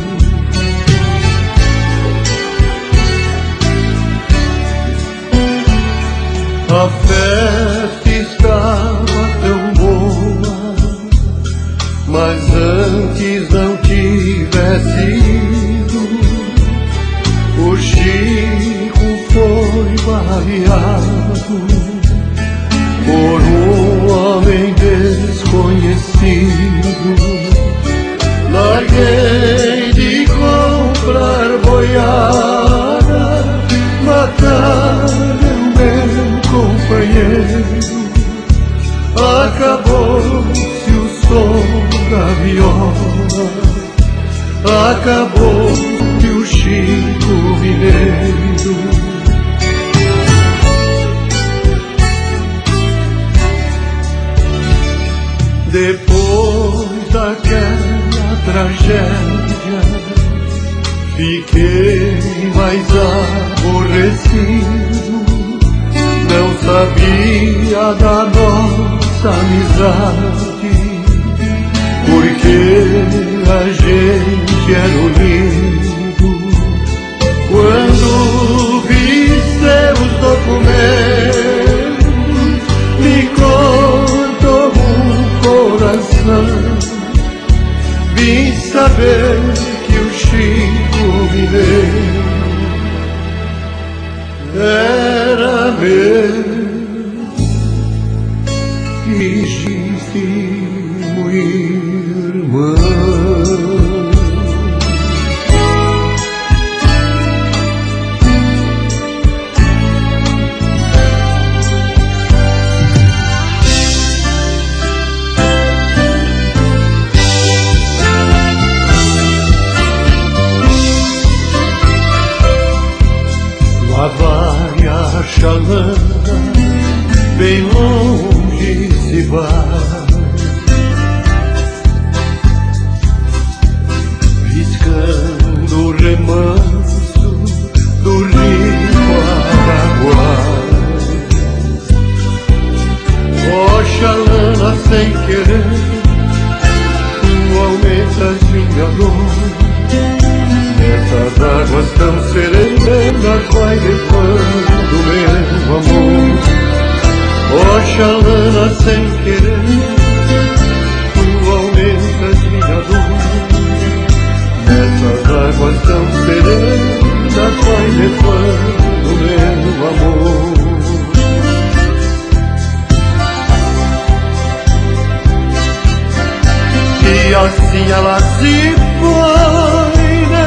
A festa estava tão boa, mas antes não tivesse ido, o Chico foi baleado por um homem desconhecido. Larguei de comprar viola, acabou que o Chico Mineiro. Depois daquela tragédia, fiquei mais aborrecido. Não sabia da nossa amizade, porque a gente era unido. Quando vi seus documentos, me cortou o coração. Vim saber que o Chico Mineiro era meu legítimo irmão. Lá vai a chalana, bem longe se vai, riscando o remanso do rio Paraguai. Ó chalana, sem querer, tu aumentas minha dor. Essas águas tão serenas vai levando meu amor. Ó chalana, sem querer, tu aumentas minha dor. Essas águas tão serenas vai levando meu amor. E assim ela se foi,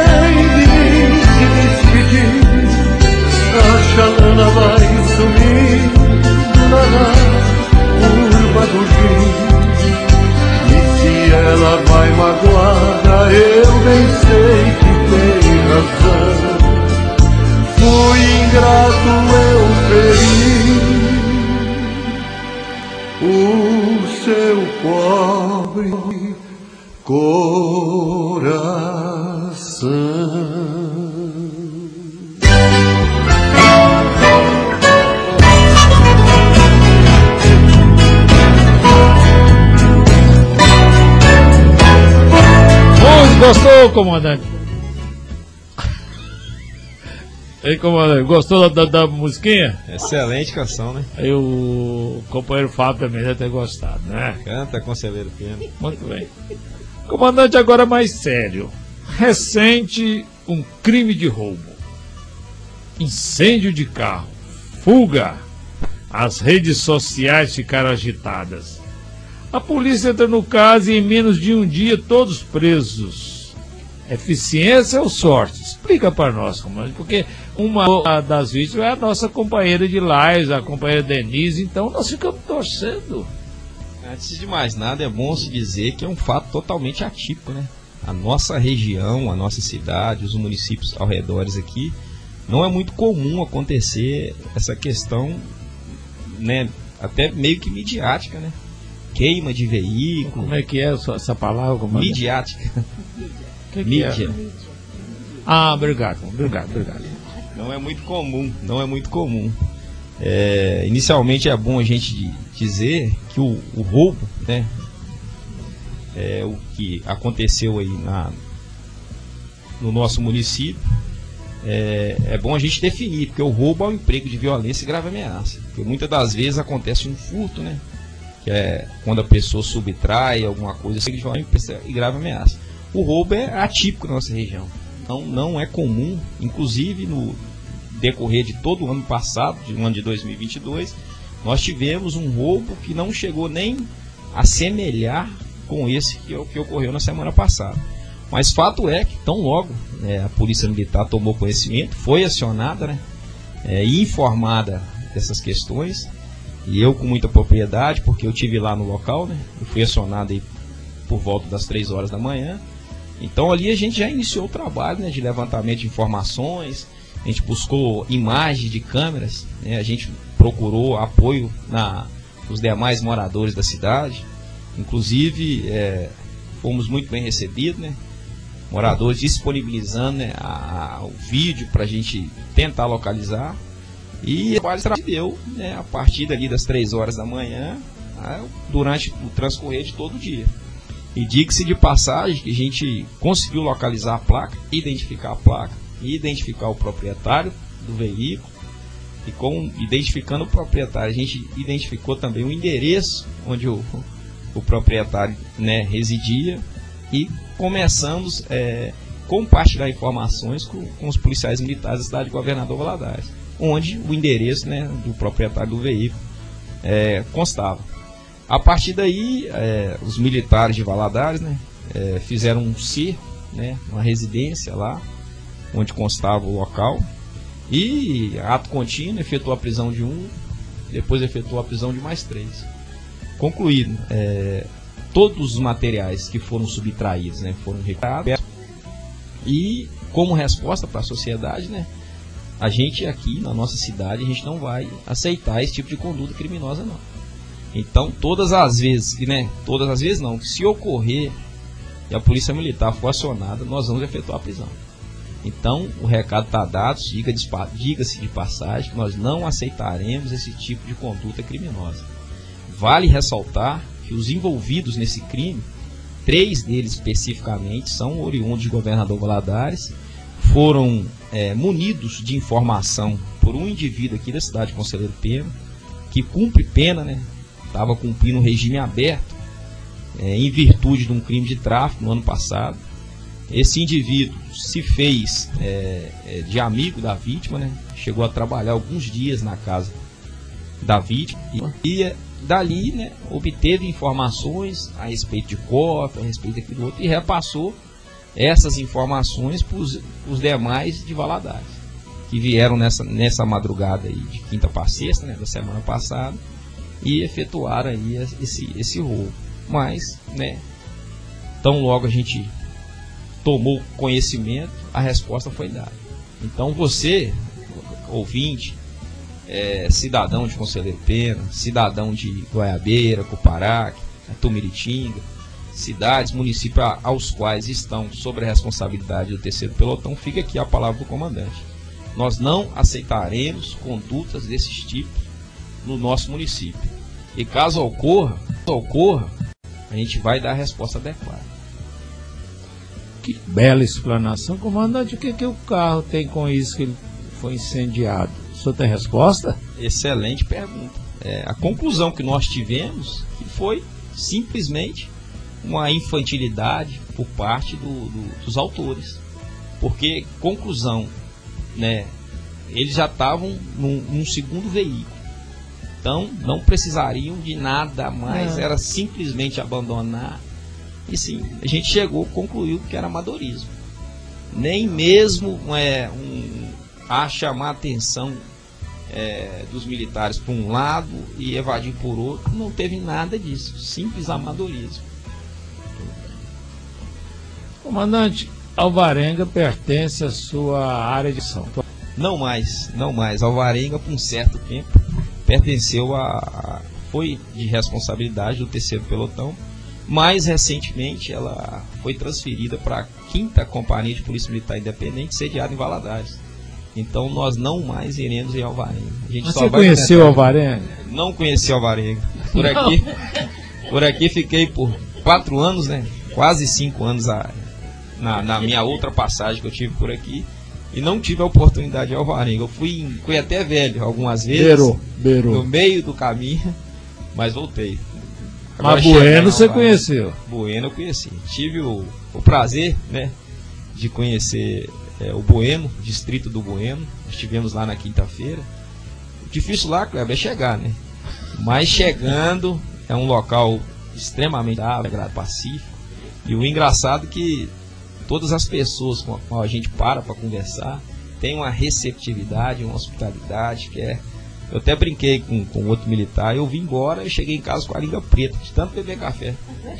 a chalana vai sumindo na curva do rio. E se ela vai magoada, eu bem sei que tem razão. Fui ingrato, eu feri o seu pobre coração. Gostou, comandante? Ei, comandante, gostou da, da, da musiquinha? Excelente canção, né? Aí o companheiro Fábio também deve ter gostado, né? Canta, Conselheiro Pena. Muito bem. Comandante, agora mais sério. Recente, um crime de roubo, incêndio de carro, fuga. As redes sociais ficaram agitadas. A polícia entra no caso e em menos de um dia todos presos. Eficiência ou sorte? Explica para nós, comandante, porque uma das vítimas é a nossa companheira de lives, a companheira Denise, então nós ficamos torcendo. Antes de mais nada, é bom se dizer que é um fato totalmente atípico, né? A nossa região, a nossa cidade, os municípios ao redor aqui, não é muito comum acontecer essa questão, né, até meio que midiática, né? Queima de veículo. Como é que é essa palavra? Comandante? Midiática. Que que Mídia. É? Ah, obrigado, obrigado, obrigado. Não é muito comum, não é muito comum. É, inicialmente é bom a gente dizer que o, o roubo, né, é, o que aconteceu aí na, no nosso município, é, é bom a gente definir, porque o roubo é um emprego de violência e grave ameaça. Porque muitas das vezes acontece um furto, né, que é quando a pessoa subtrai alguma coisa de violência e grave ameaça. O roubo é atípico na nossa região, não, não é comum, inclusive no decorrer de todo o ano passado, de um ano de dois mil e vinte e dois, nós tivemos um roubo que não chegou nem a semelhar com esse que, que ocorreu na semana passada. Mas fato é que tão logo, né, a Polícia Militar tomou conhecimento, foi acionada, né, é, e informada dessas questões, e eu com muita propriedade, porque eu tive lá no local, né, eu fui acionado aí por volta das três horas da manhã. Então ali a gente já iniciou o trabalho, né, de levantamento de informações, a gente buscou imagens de câmeras, né, a gente procurou apoio na, nos demais moradores da cidade, inclusive é, fomos muito bem recebidos, né, moradores disponibilizando, né, a, a, o vídeo para a gente tentar localizar, e o trabalho se deu, né, a partir dali das três horas da manhã, a, durante o transcorrer de todo o dia. E diga-se de passagem que a gente conseguiu localizar a placa, identificar a placa, identificar o proprietário do veículo, e com, identificando o proprietário, a gente identificou também o endereço onde o, o proprietário, né, residia, e começamos a é, compartilhar informações com, com os policiais militares da cidade de Governador Valadares, onde o endereço, né, do proprietário do veículo é, constava. A partir daí, é, os militares de Valadares, né, é, fizeram um cerco, né, uma residência lá, onde constava o local, e ato contínuo, efetuou a prisão de um, depois efetuou a prisão de mais três. Concluído, é, todos os materiais que foram subtraídos, né, foram recuperados, e como resposta para a sociedade, né, a gente aqui na nossa cidade, a gente não vai aceitar esse tipo de conduta criminosa, não. Então, todas as vezes, né, todas as vezes não, se ocorrer e a polícia militar for acionada, nós vamos efetuar a prisão. Então, o recado está dado, diga-se de passagem, que nós não aceitaremos esse tipo de conduta criminosa. Vale ressaltar que os envolvidos nesse crime, três deles especificamente, são oriundos de Governador Valadares, foram é, munidos de informação por um indivíduo aqui da cidade de Conselheiro Pena, que cumpre pena, né? Estava cumprindo um regime aberto, é, em virtude de um crime de tráfico no ano passado. Esse indivíduo se fez é, é, de amigo da vítima, né? Chegou a trabalhar alguns dias na casa da vítima e, e dali, né, obteve informações a respeito de cofre, a respeito daquilo outro, e repassou essas informações para os demais de Valadares, que vieram nessa, nessa madrugada aí de quinta para sexta, né, da semana passada, e efetuaram aí esse, esse roubo. Mas, né, tão logo a gente tomou conhecimento, a resposta foi dada. Então você, ouvinte, é, cidadão de Conselheiro Pena, cidadão de Goiabeira, Cuparaque, Tumiritinga, cidades, municípios aos quais estão sob a responsabilidade do terceiro pelotão, fica aqui a palavra do comandante. Nós não aceitaremos condutas desses tipos no nosso município. E caso ocorra, ocorra, a gente vai dar a resposta adequada. Que bela explanação, comandante. O que, que o carro tem com isso que ele foi incendiado? O senhor tem resposta? Excelente pergunta. É, a conclusão que nós tivemos que foi simplesmente uma infantilidade por parte do, do, dos autores. Porque, conclusão, né, eles já estavam num, num segundo veículo. Então, não precisariam de nada mais, é. Era simplesmente abandonar. E sim, a gente chegou, concluiu que era amadorismo. Nem mesmo é, um, a chamar a atenção é, dos militares por um lado e evadir por outro, não teve nada disso. Simples amadorismo. Comandante, Alvarenga pertence à sua área de ação? Não mais, não mais. Alvarenga, por um certo tempo, pertenceu a... foi de responsabilidade do terceiro pelotão. Mais recentemente, ela foi transferida para a quinta Companhia de Polícia Militar Independente, sediada em Valadares. Então, nós não mais iremos em Alvarenga. A gente Mas só você vai conheceu Alvarenga? Não conheci Alvarenga. Por aqui, por aqui fiquei por quatro anos, né? Quase cinco anos a, na, na minha outra passagem que eu tive por aqui. E não tive a oportunidade de Alvarenga. Eu fui, em, fui até velho algumas vezes. Beirou, beirou. No meio do caminho, mas voltei. Mas Bueno você conheceu? Bueno eu conheci. Tive o, o prazer, né, de conhecer é, o Bueno, distrito do Bueno. Estivemos lá na quinta-feira. O difícil lá, Kleber, é chegar, né? Mas chegando, é um local extremamente agradável, pacífico. E o engraçado é que todas as pessoas com a qual a gente para para conversar tem uma receptividade, uma hospitalidade que é Eu até brinquei com, com outro militar, eu vim embora e cheguei em casa com a língua preta, de tanto beber café.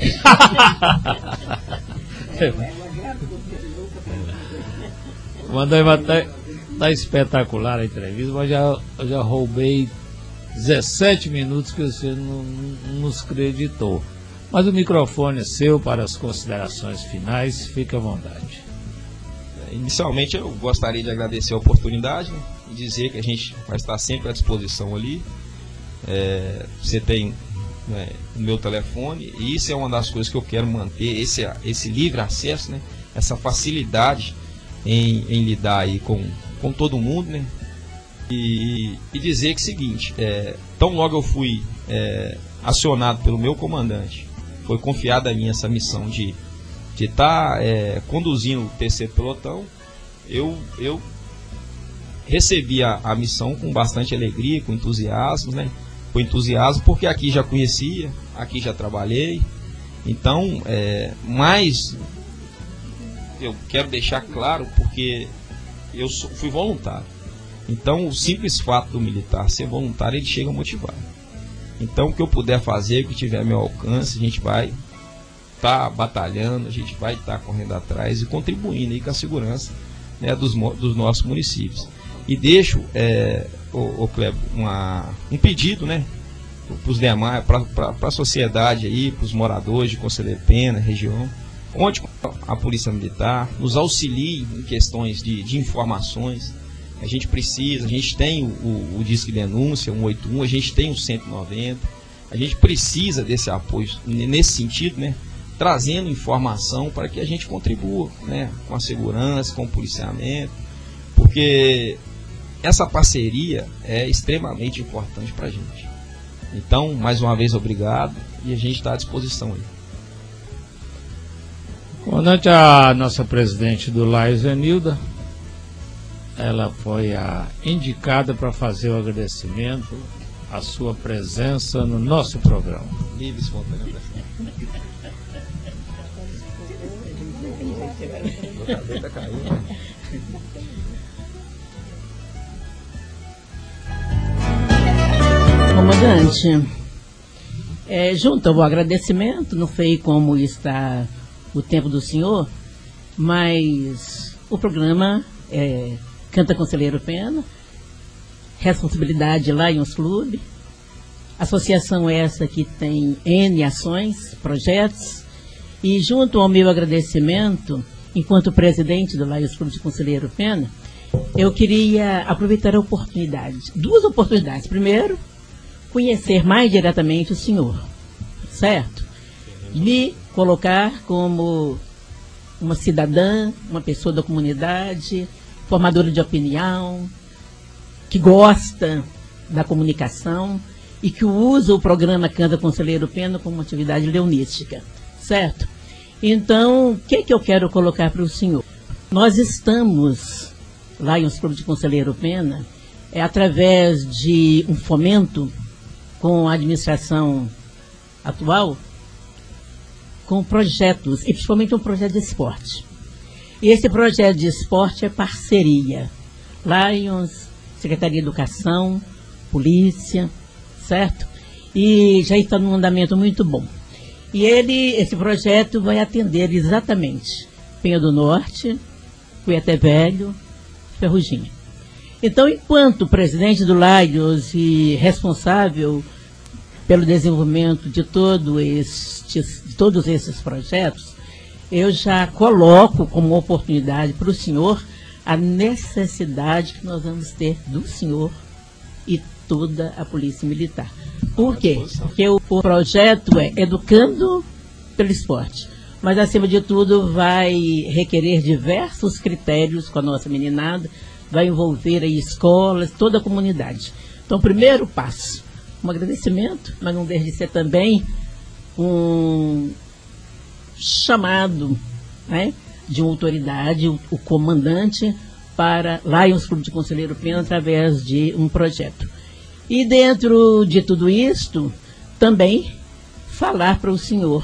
Mandei matar. Tá espetacular a entrevista, mas já, eu já roubei dezessete minutos que você não, não nos creditou. Mas o microfone é seu para as considerações finais, fique à vontade. Inicialmente eu gostaria de agradecer a oportunidade, né, e dizer que a gente vai estar sempre à disposição ali. É, você tem, né, o meu telefone, e isso é uma das coisas que eu quero manter, esse, esse livre acesso, né, essa facilidade em, em lidar aí com, com todo mundo, né, e, e dizer que é o seguinte, é, tão logo eu fui é, acionado pelo meu comandante, foi confiada a mim essa missão de de estar tá, é, conduzindo o terceiro pelotão, eu, eu recebi a, a missão com bastante alegria, com entusiasmo, né? Com entusiasmo, porque aqui já conhecia, aqui já trabalhei. Então, é, mas eu quero deixar claro, porque eu sou, fui voluntário. Então, o simples fato do militar ser voluntário, ele chega motivado. Então, o que eu puder fazer, o que tiver a meu alcance, a gente vai estar tá batalhando, a gente vai estar tá correndo atrás e contribuindo aí com a segurança, né, dos, dos nossos municípios. E deixo, é, o, o Kleber, uma, um pedido, né, para os demais, para a sociedade aí, para os moradores de Conselheiro Pena, região, onde a Polícia Militar nos auxilie em questões de, de informações. A gente precisa, a gente tem o, o, o Disque Denúncia, um oito um, a gente tem o cento e noventa, a gente precisa desse apoio nesse sentido, né, trazendo informação para que a gente contribua, né, com a segurança, com o policiamento, porque essa parceria é extremamente importante para a gente. Então, mais uma vez, obrigado, e a gente está à disposição aí. Comandante, a nossa presidente do Lais, Enilda, ela foi a indicada para fazer o agradecimento à sua presença no nosso programa. Livre, espontânea. Comandante, é, junto ao agradecimento, não sei como está o tempo do senhor, mas o programa é, Canta Conselheiro Pena, responsabilidade Lions Clube, associação essa que tem N ações, projetos, e junto ao meu agradecimento, enquanto presidente do Lions Clube de Conselheiro Pena, eu queria aproveitar a oportunidade, duas oportunidades. Primeiro, conhecer mais diretamente o senhor, certo? Me colocar como uma cidadã, uma pessoa da comunidade, formadora de opinião, que gosta da comunicação e que usa o programa Canta Conselheiro Pena como uma atividade leonística, certo? Então, o que, que eu quero colocar para o senhor? Nós estamos, Lions Clube de Conselheiro Pena, é através de um fomento com a administração atual, com projetos, e principalmente um projeto de esporte. E esse projeto de esporte é parceria. Lions, Secretaria de Educação, Polícia, certo? E já está num andamento muito bom. E ele, esse projeto vai atender exatamente Penha do Norte, Cuiaté Velho, Ferrugem. Então, enquanto presidente do Lions e responsável pelo desenvolvimento de, todo estes, de todos esses projetos, eu já coloco como oportunidade para o senhor a necessidade que nós vamos ter do senhor e toda a Polícia Militar. Por quê? Porque o, o projeto é Educando pelo Esporte, mas acima de tudo vai requerer diversos critérios com a nossa meninada, vai envolver aí escolas, toda a comunidade. Então, primeiro passo, um agradecimento, mas não deixe de ser também um chamado, né, de uma autoridade, o, o comandante, para Lions Clube de Conselheiro Pena, através de um projeto. E dentro de tudo isto, também falar para o senhor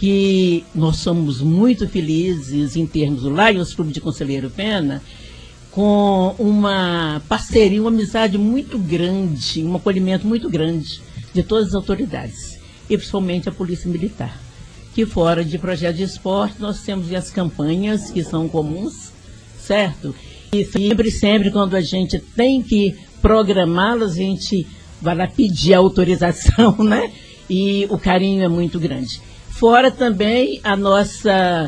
que nós somos muito felizes em termos do Lions Clube de Conselheiro Pena, com uma parceria, uma amizade muito grande, um acolhimento muito grande de todas as autoridades, e principalmente a Polícia Militar. Que fora de projeto de esporte, nós temos as campanhas que são comuns, certo? E sempre, sempre, quando a gente tem que programá-las, a gente vai lá pedir autorização, né? E o carinho é muito grande. Fora também a nossa,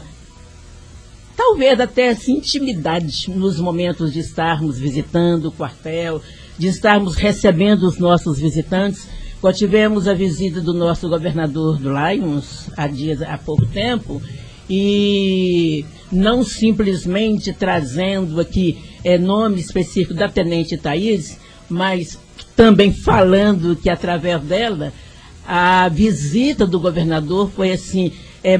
talvez até essa intimidade nos momentos de estarmos visitando o quartel, de estarmos recebendo os nossos visitantes. Quando tivemos a visita do nosso governador do Lions, há dias, há pouco tempo, e não simplesmente trazendo aqui é, nome específico da Tenente Thaís, mas também falando que através dela, a visita do governador foi assim, é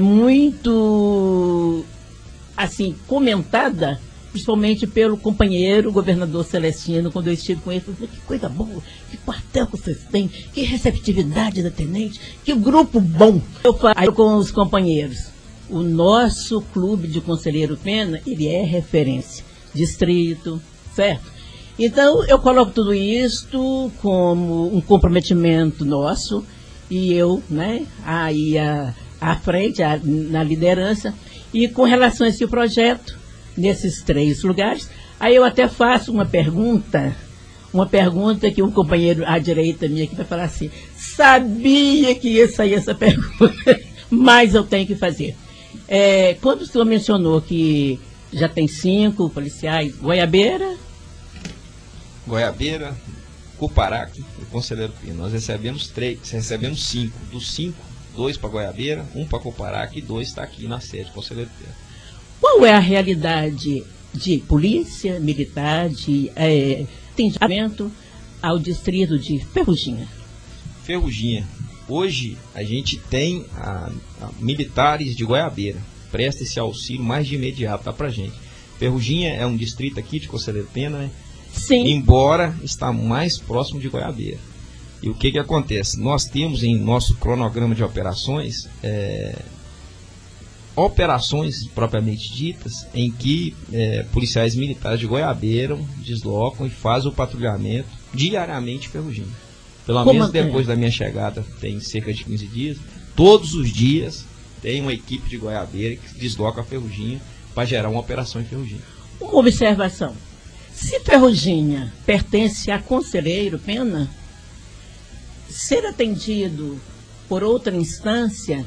muito assim, comentada, principalmente pelo companheiro governador Celestino, quando eu estive com ele, eu falei, que coisa boa, que quartel que vocês têm, que receptividade da tenente, que grupo bom. Eu falo com os companheiros, o nosso clube de Conselheiro Pena, ele é referência, distrito, certo? Então, eu coloco tudo isto como um comprometimento nosso, e eu, né, aí à, à frente, à, na liderança, e com relação a esse projeto, nesses três lugares, aí eu até faço uma pergunta, uma pergunta que um companheiro à direita minha aqui vai falar assim, sabia que ia sair essa pergunta, mas eu tenho que fazer. É, quando o senhor mencionou que já tem cinco policiais, Goiabeira... Goiabeira, Cuparaque e Conselheiro Pena. Nós recebemos três, recebemos cinco. Dos cinco, dois para Goiabeira, um para Cuparaque e dois está aqui na sede, Conselheiro Pena. Qual é a realidade de polícia militar, de é, atendimento ao distrito de Ferruginha? Ferruginha. Hoje a gente tem a, a militares de Goiabeira. Presta esse auxílio mais de imediato tá pra gente. Ferruginha é um distrito aqui de Conselheiro Pena, né? Sim. Embora está mais próximo de Goiabeira. E o que que acontece? Nós temos em nosso cronograma de operações é, operações propriamente ditas em que é, policiais militares de Goiabeira deslocam e fazem o patrulhamento diariamente em Ferruginha. Pelo Como menos assim? depois da minha chegada, tem cerca de quinze dias, todos os dias tem uma equipe de Goiabeira que desloca a Ferruginha para gerar uma operação em Ferruginha. Uma observação. Se Ferruginha pertence a Conselheiro Pena, ser atendido por outra instância,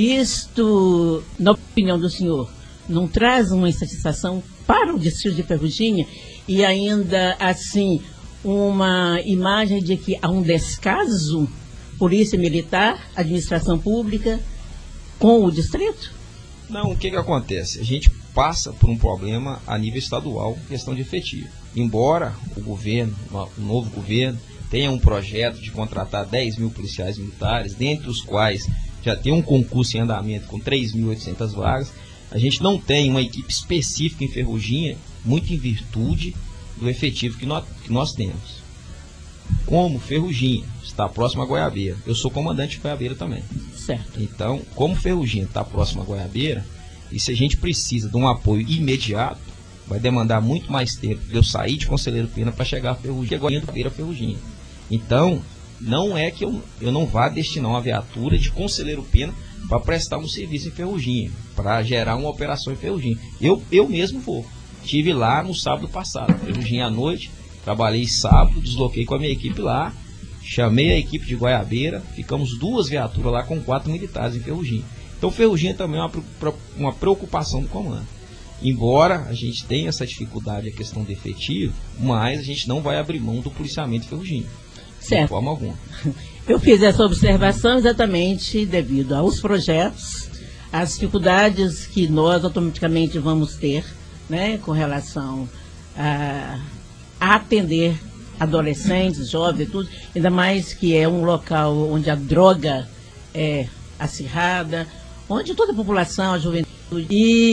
isto, na opinião do senhor, não traz uma insatisfação para o distrito de Ferruginha e ainda assim uma imagem de que há um descaso, polícia militar, administração pública, com o distrito? Não, o que que acontece? A gente passa por um problema a nível estadual, questão de efetivo. Embora o governo, o novo governo, tenha um projeto de contratar dez mil policiais militares, dentre os quais já tem um concurso em andamento com três mil e oitocentas vagas, a gente não tem uma equipe específica em Ferruginha, muito em virtude do efetivo que nós, que nós temos. Como Ferruginha está próximo a Goiabeira, eu sou comandante de Goiabeira também. Certo. Então, como Ferruginha está próximo a Goiabeira, e se a gente precisa de um apoio imediato, vai demandar muito mais tempo de eu sair de Conselheiro Pena para chegar a Ferruginha, Goiabeira, Ferruginha. Então, não é que eu, eu não vá destinar uma viatura de Conselheiro Pena para prestar um serviço em Ferruginha, para gerar uma operação em Ferruginha. Eu, eu mesmo vou. Estive lá no sábado passado, Ferruginha à noite, trabalhei sábado, desloquei com a minha equipe lá, chamei a equipe de Goiabeira, ficamos duas viaturas lá com quatro militares em Ferruginha. Então Ferruginha também é uma, uma preocupação do comando. Embora a gente tenha essa dificuldade, a questão de efetivo, mas a gente não vai abrir mão do policiamento de Ferruginha. Certo. De forma alguma. Eu fiz essa observação exatamente devido aos projetos, às dificuldades que nós automaticamente vamos ter, né, com relação a, a atender adolescentes, jovens, tudo, ainda mais que é um local onde a droga é acirrada, onde toda a população, a juventude,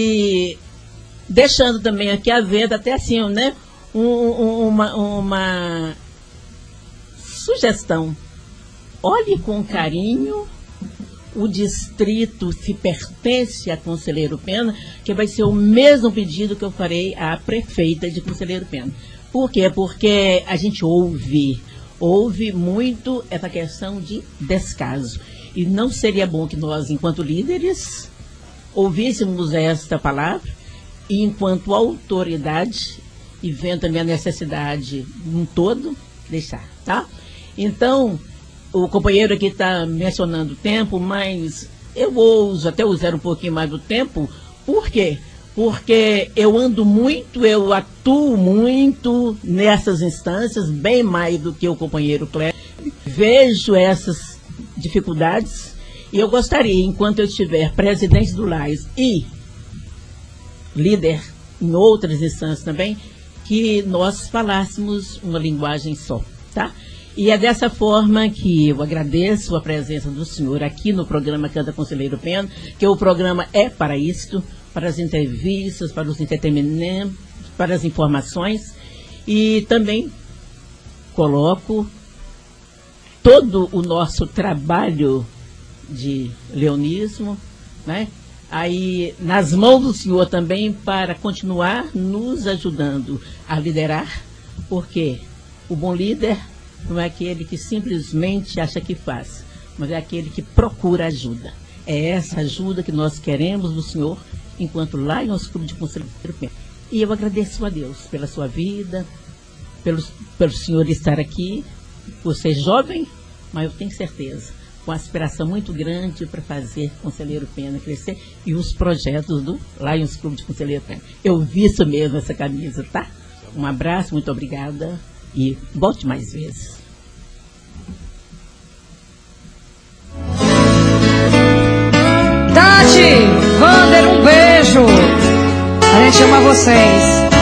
e deixando também aqui a venda, até assim, né, um, um, uma, uma sugestão. Olhe com carinho o distrito se pertence a Conselheiro Pena, que vai ser o mesmo pedido que eu farei à prefeita de Conselheiro Pena. Por quê? Porque a gente ouve, ouve muito essa questão de descaso. E não seria bom que nós, enquanto líderes, ouvíssemos esta palavra e, enquanto autoridade, e vendo também a necessidade um todo, deixar, tá? Então, o companheiro aqui está mencionando o tempo, mas eu ouso até usar um pouquinho mais do tempo. Por quê? Porque eu ando muito, eu atuo muito nessas instâncias, bem mais do que o companheiro Cléber. Vejo essas dificuldades e eu gostaria, enquanto eu estiver presidente do Laios e líder em outras instâncias também, que nós falássemos uma linguagem só, tá? E é dessa forma que eu agradeço a presença do senhor aqui no programa Canta Conselheiro Pena, que o programa é para isto, para as entrevistas, para os entretenimentos, para as informações, e também coloco todo o nosso trabalho de leonismo, né, aí nas mãos do senhor também, para continuar nos ajudando a liderar, porque o bom líder não é aquele que simplesmente acha que faz, mas é aquele que procura ajuda. É essa ajuda que nós queremos do senhor, enquanto Lions Clube de Conselheiro Pena. E eu agradeço a Deus pela sua vida, pelo, pelo senhor estar aqui, por ser jovem, mas eu tenho certeza, com aspiração muito grande para fazer Conselheiro Pena crescer e os projetos do Lions Clube de Conselheiro Pena. Eu visto mesmo essa camisa, tá? Um abraço, muito obrigada e volte mais vezes. Tati, Wander, um beijo. A gente ama vocês.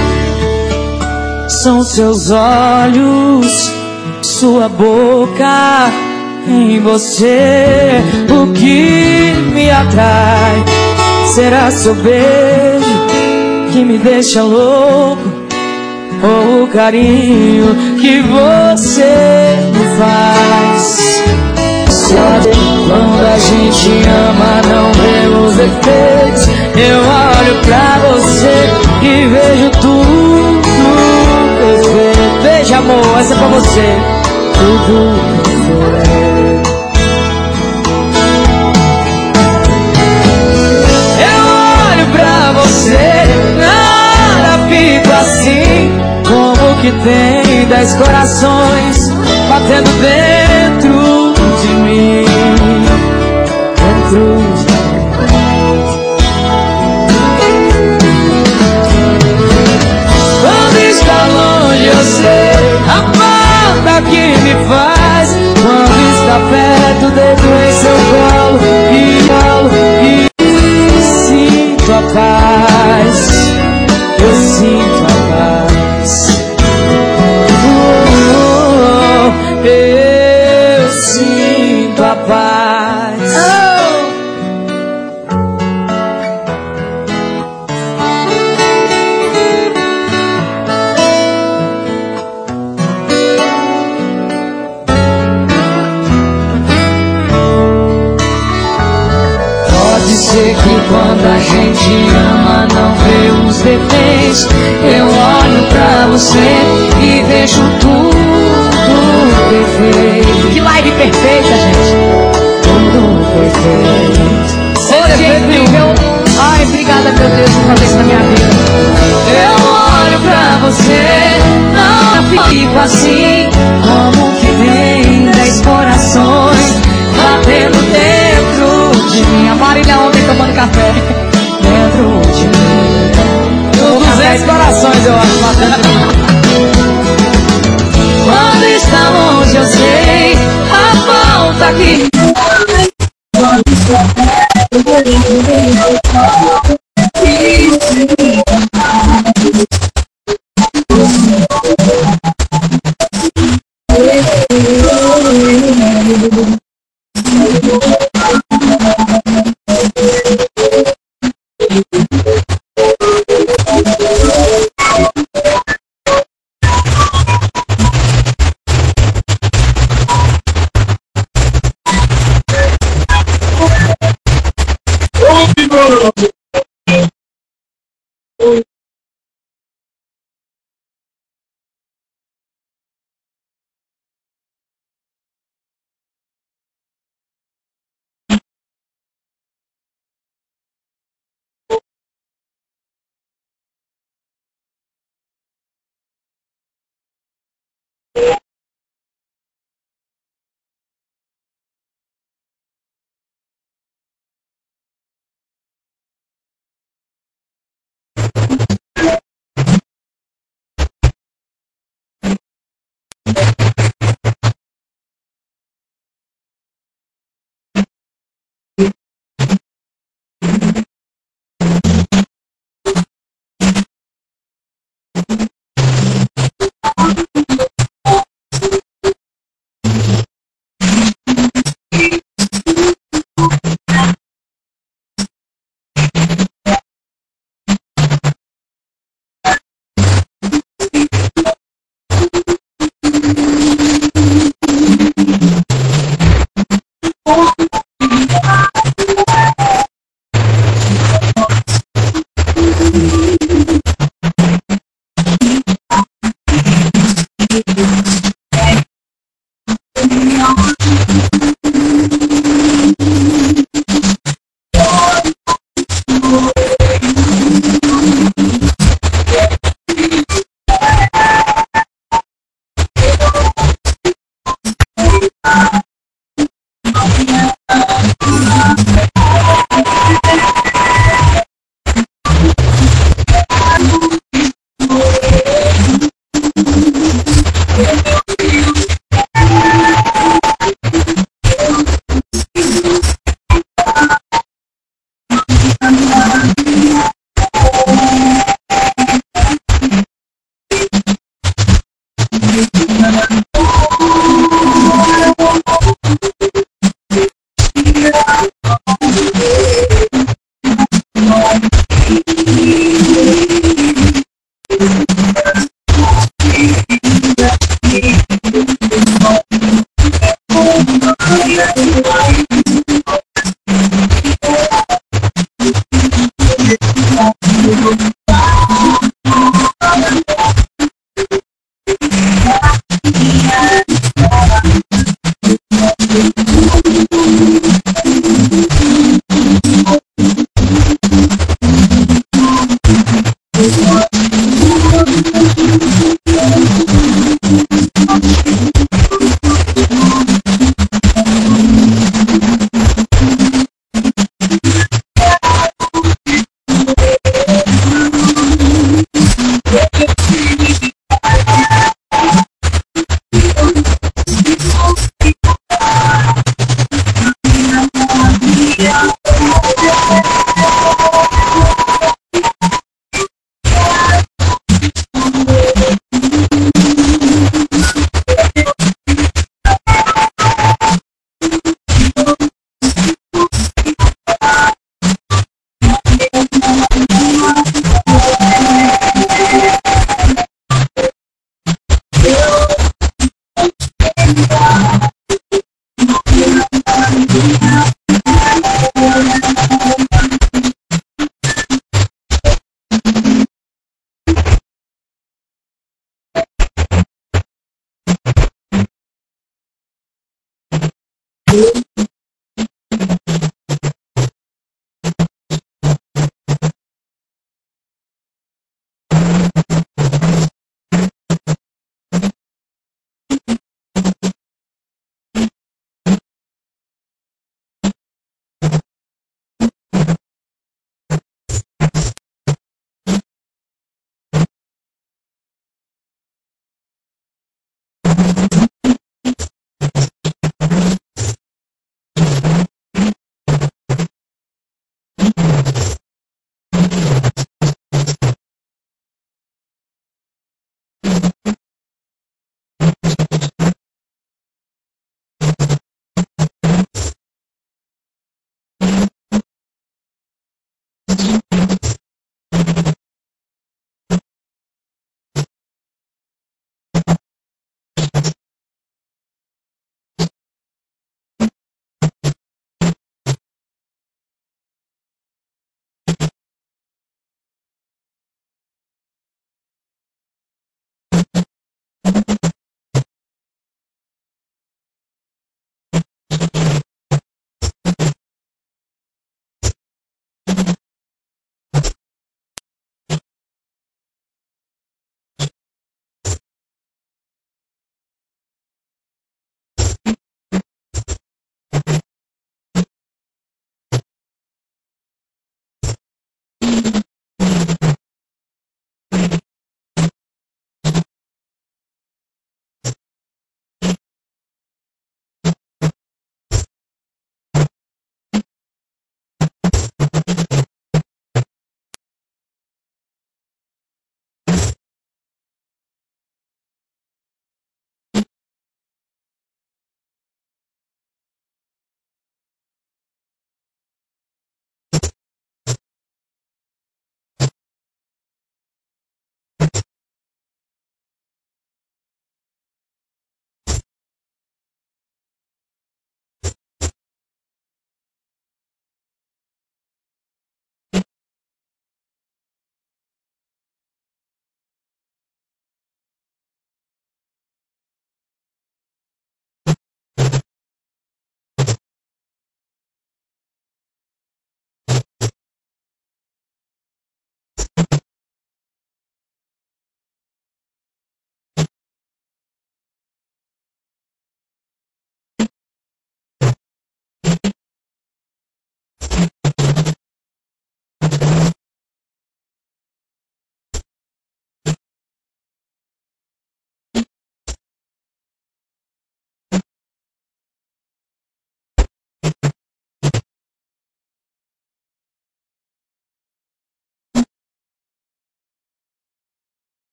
São seus olhos, sua boca, em você o que me atrai. Será seu beijo que me deixa louco, ou o carinho que você me faz? Sabe, quando a gente ama não vê os defeitos. Eu olho pra você e vejo tudo perfeito. Veja, amor, essa é pra você. Tudo perfeito. Eu olho pra você, nada fica assim. Como que tem dez corações batendo dentro de mim, dentro de mim. Quando está longe eu sei a falta que me faz. Quando está perto deito em seu colo e colo e sinto a paz. Eu sinto a paz. Oh, oh, oh, eu sinto a paz. Oh. Pode ser que quando a gente ama não vê os defeitos. Eu olho pra você e vejo tudo perfeito. Que live perfeita, gente. Tudo perfeito. Você é incrível. Ai, obrigada, meu Deus, por fazer isso na minha vida. Eu olho pra você, não fico assim. Como que tem dez corações batendo dentro de mim. A Marília ontem tomando café. Dentro de mim. Os dez corações, eu acho, batendo. Quando está longe eu sei a falta que...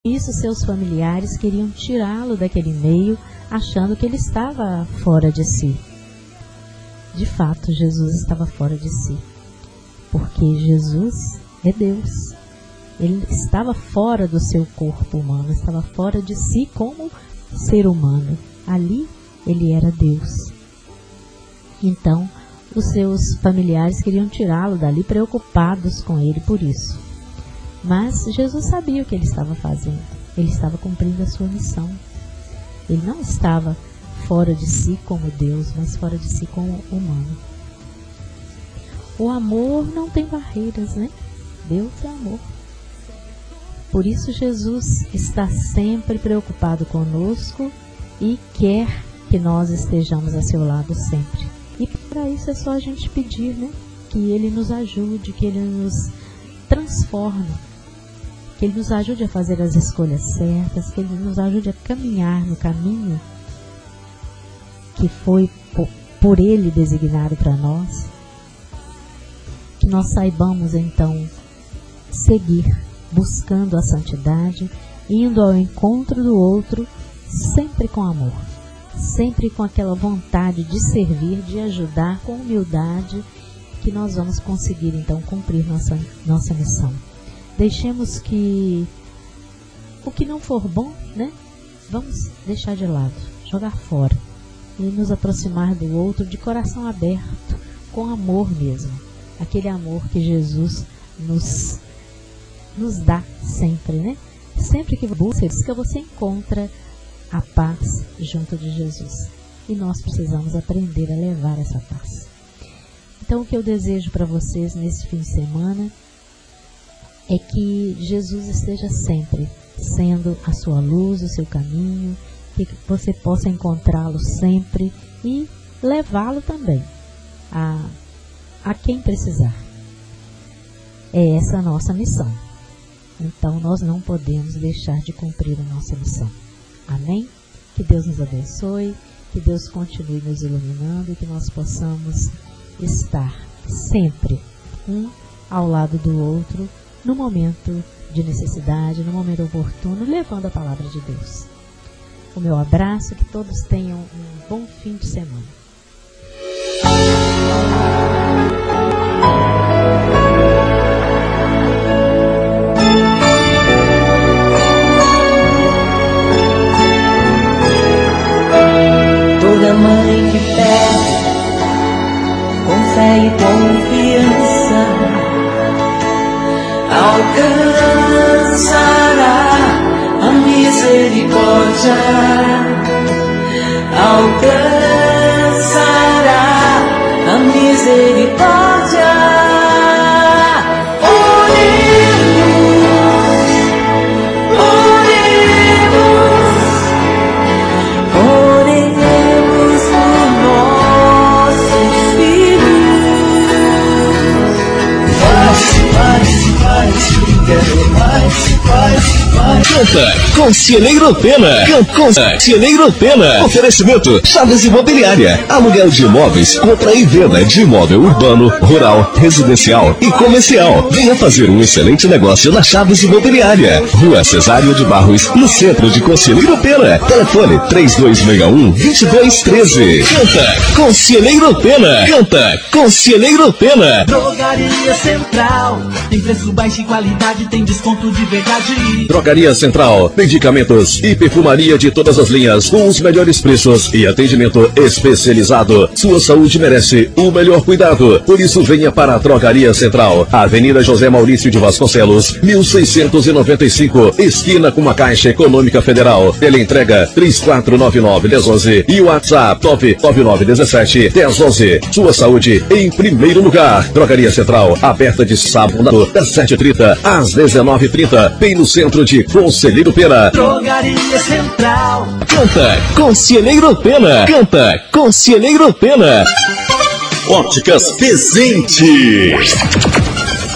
Isso, seus familiares queriam tirá-lo daquele meio, achando que ele estava fora de si. De fato, Jesus estava fora de si, porque Jesus é Deus. Ele estava fora do seu corpo humano, estava fora de si como ser humano. Ali, ele era Deus. Então, os seus familiares queriam tirá-lo dali, preocupados com ele por isso. Mas Jesus sabia o que ele estava fazendo. Ele estava cumprindo a sua missão. Ele não estava fora de si como Deus, mas fora de si como humano. O amor não tem barreiras, né? Deus é amor. Por isso Jesus está sempre preocupado conosco e quer que nós estejamos a seu lado sempre. E para isso é só a gente pedir, né? Que Ele nos ajude, que Ele nos transforme, que Ele nos ajude a fazer as escolhas certas, que Ele nos ajude a caminhar no caminho que foi por Ele designado para nós, que nós saibamos então seguir, buscando a santidade, indo ao encontro do outro, sempre com amor, sempre com aquela vontade de servir, de ajudar, com humildade, que nós vamos conseguir então cumprir nossa, nossa missão. Deixemos que o que não for bom, né, vamos deixar de lado, jogar fora e nos aproximar do outro de coração aberto, com amor mesmo, aquele amor que Jesus nos, nos dá sempre, né? Sempre que busca, você encontra a paz junto de Jesus. E nós precisamos aprender a levar essa paz. Então, o que eu desejo para vocês nesse fim de semana é que Jesus esteja sempre sendo a sua luz, o seu caminho, que você possa encontrá-lo sempre e levá-lo também a, a quem precisar. É essa a nossa missão. Então, nós não podemos deixar de cumprir a nossa missão. Amém? Que Deus nos abençoe, que Deus continue nos iluminando e que nós possamos estar sempre um ao lado do outro, no momento de necessidade, no momento oportuno, levando a palavra de Deus. O meu abraço, que todos tenham um bom fim de semana. Toda mãe que pede com fé e confiança alcançará a misericórdia, alcançará a misericórdia. Oremos, oremos, oremos por nossos filhos. Mais, mais, mais, quero mais, mais, mais. Canta Conselheiro Pena. Canta Conselheiro Pena. Oferecimento Chaves Imobiliária. Aluguel de imóveis, compra e venda de imóvel urbano, rural, residencial e comercial. Venha fazer um excelente negócio na Chaves Imobiliária. Rua Cesário de Barros, no centro de Conselheiro Pena. Telefone três dois seis um, dois dois um três. Canta Conselheiro Pena. Canta Conselheiro Pena. Drogaria Central, tem preço baixo e qualidade, tem desconto de verdade. Drogaria Central, medicamentos e perfumaria de todas as linhas, com os melhores preços e atendimento especializado. Sua saúde merece o melhor cuidado. Por isso, venha para a Drogaria Central, Avenida José Maurício de Vasconcelos, mil seiscentos e noventa e cinco, esquina com a Caixa Econômica Federal. Ele entrega três quatro nove nove, um zero um um e o WhatsApp nove nove nove um sete, um zero um um. Sua saúde em primeiro lugar. Drogaria Central, aberta de sábado das sete e trinta às dezenove e trinta, bem no centro de Conselheiro Pena. Drogaria Central. Canta Conselheiro Pena. Canta Conselheiro Pena. Óticas Presente.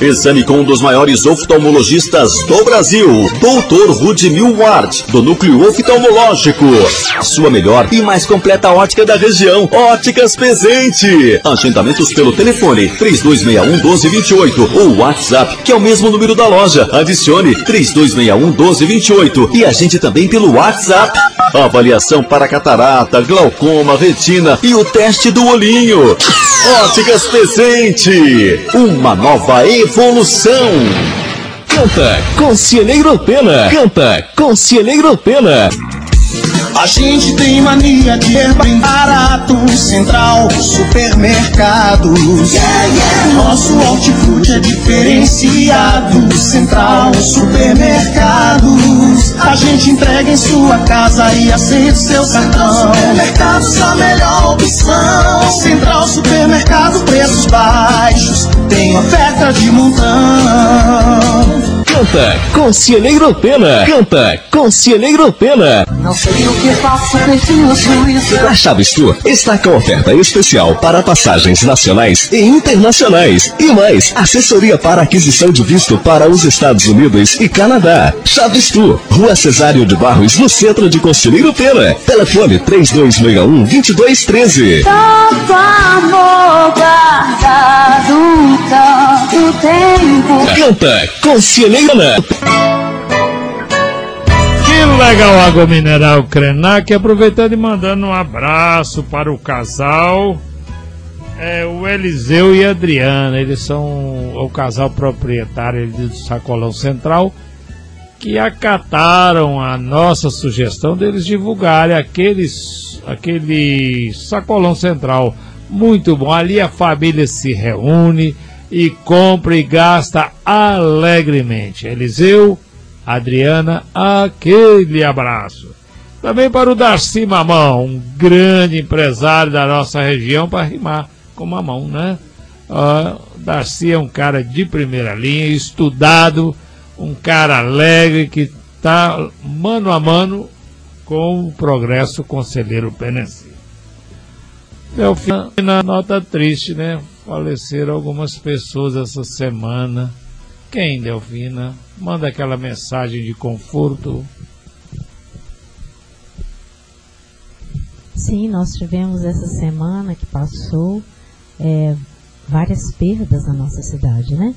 Exame com um dos maiores oftalmologistas do Brasil, doutor Rudimil Ward, do Núcleo Oftalmológico. A sua melhor e mais completa ótica da região, Óticas Pezente. Agendamentos pelo telefone três dois seis um um dois dois oito ou WhatsApp, que é o mesmo número da loja. Adicione três dois seis um um dois dois oito e agende também pelo WhatsApp. Avaliação para catarata, glaucoma, retina e o teste do olhinho. Óticas Pezente, uma nova evolução. Canta Conselheiro Pena. Canta Conselheiro Pena. A gente tem mania de erva bem barato. Central Supermercados. Yeah, yeah. Nosso hortifruti é diferenciado. Central Supermercados. A gente entrega em sua casa e aceita seu cartão. Supermercados, a melhor opção. Central Supermercado, preços baixos. Tem oferta de montão. Canta Conselheiro Pena. Canta Conselheiro Pena. Não sei o que faço, perdi o juízo. A Chaves Tour está com oferta especial para passagens nacionais e internacionais. E mais, assessoria para aquisição de visto para os Estados Unidos e Canadá. Chaves Tour, Rua Cesário de Barros, no centro de Conselheiro Pena. Telefone três dois seis um, dois dois um três. Tanto amor guardado tanto tempo. Canta Conselheiro Pena. Que legal, água mineral Krenak. Aproveitando e mandando um abraço para o casal, é, o Eliseu e a Adriana. Eles são o casal proprietário do Sacolão Central, que acataram a nossa sugestão deles divulgarem aqueles, aquele Sacolão Central muito bom. Ali a família se reúne e compra e gasta alegremente. Eliseu, Adriana, aquele abraço. Também para o Darcy Mamão, um grande empresário da nossa região, para rimar com Mamão, né? Uh, Darcy é um cara de primeira linha, estudado, um cara alegre que está mano a mano com o Progresso Conselheiro Penense. Delfina, nota triste, né? Faleceram algumas pessoas essa semana. Quem, Delfina? Manda aquela mensagem de conforto. Sim, nós tivemos essa semana que passou é, várias perdas na nossa cidade, né?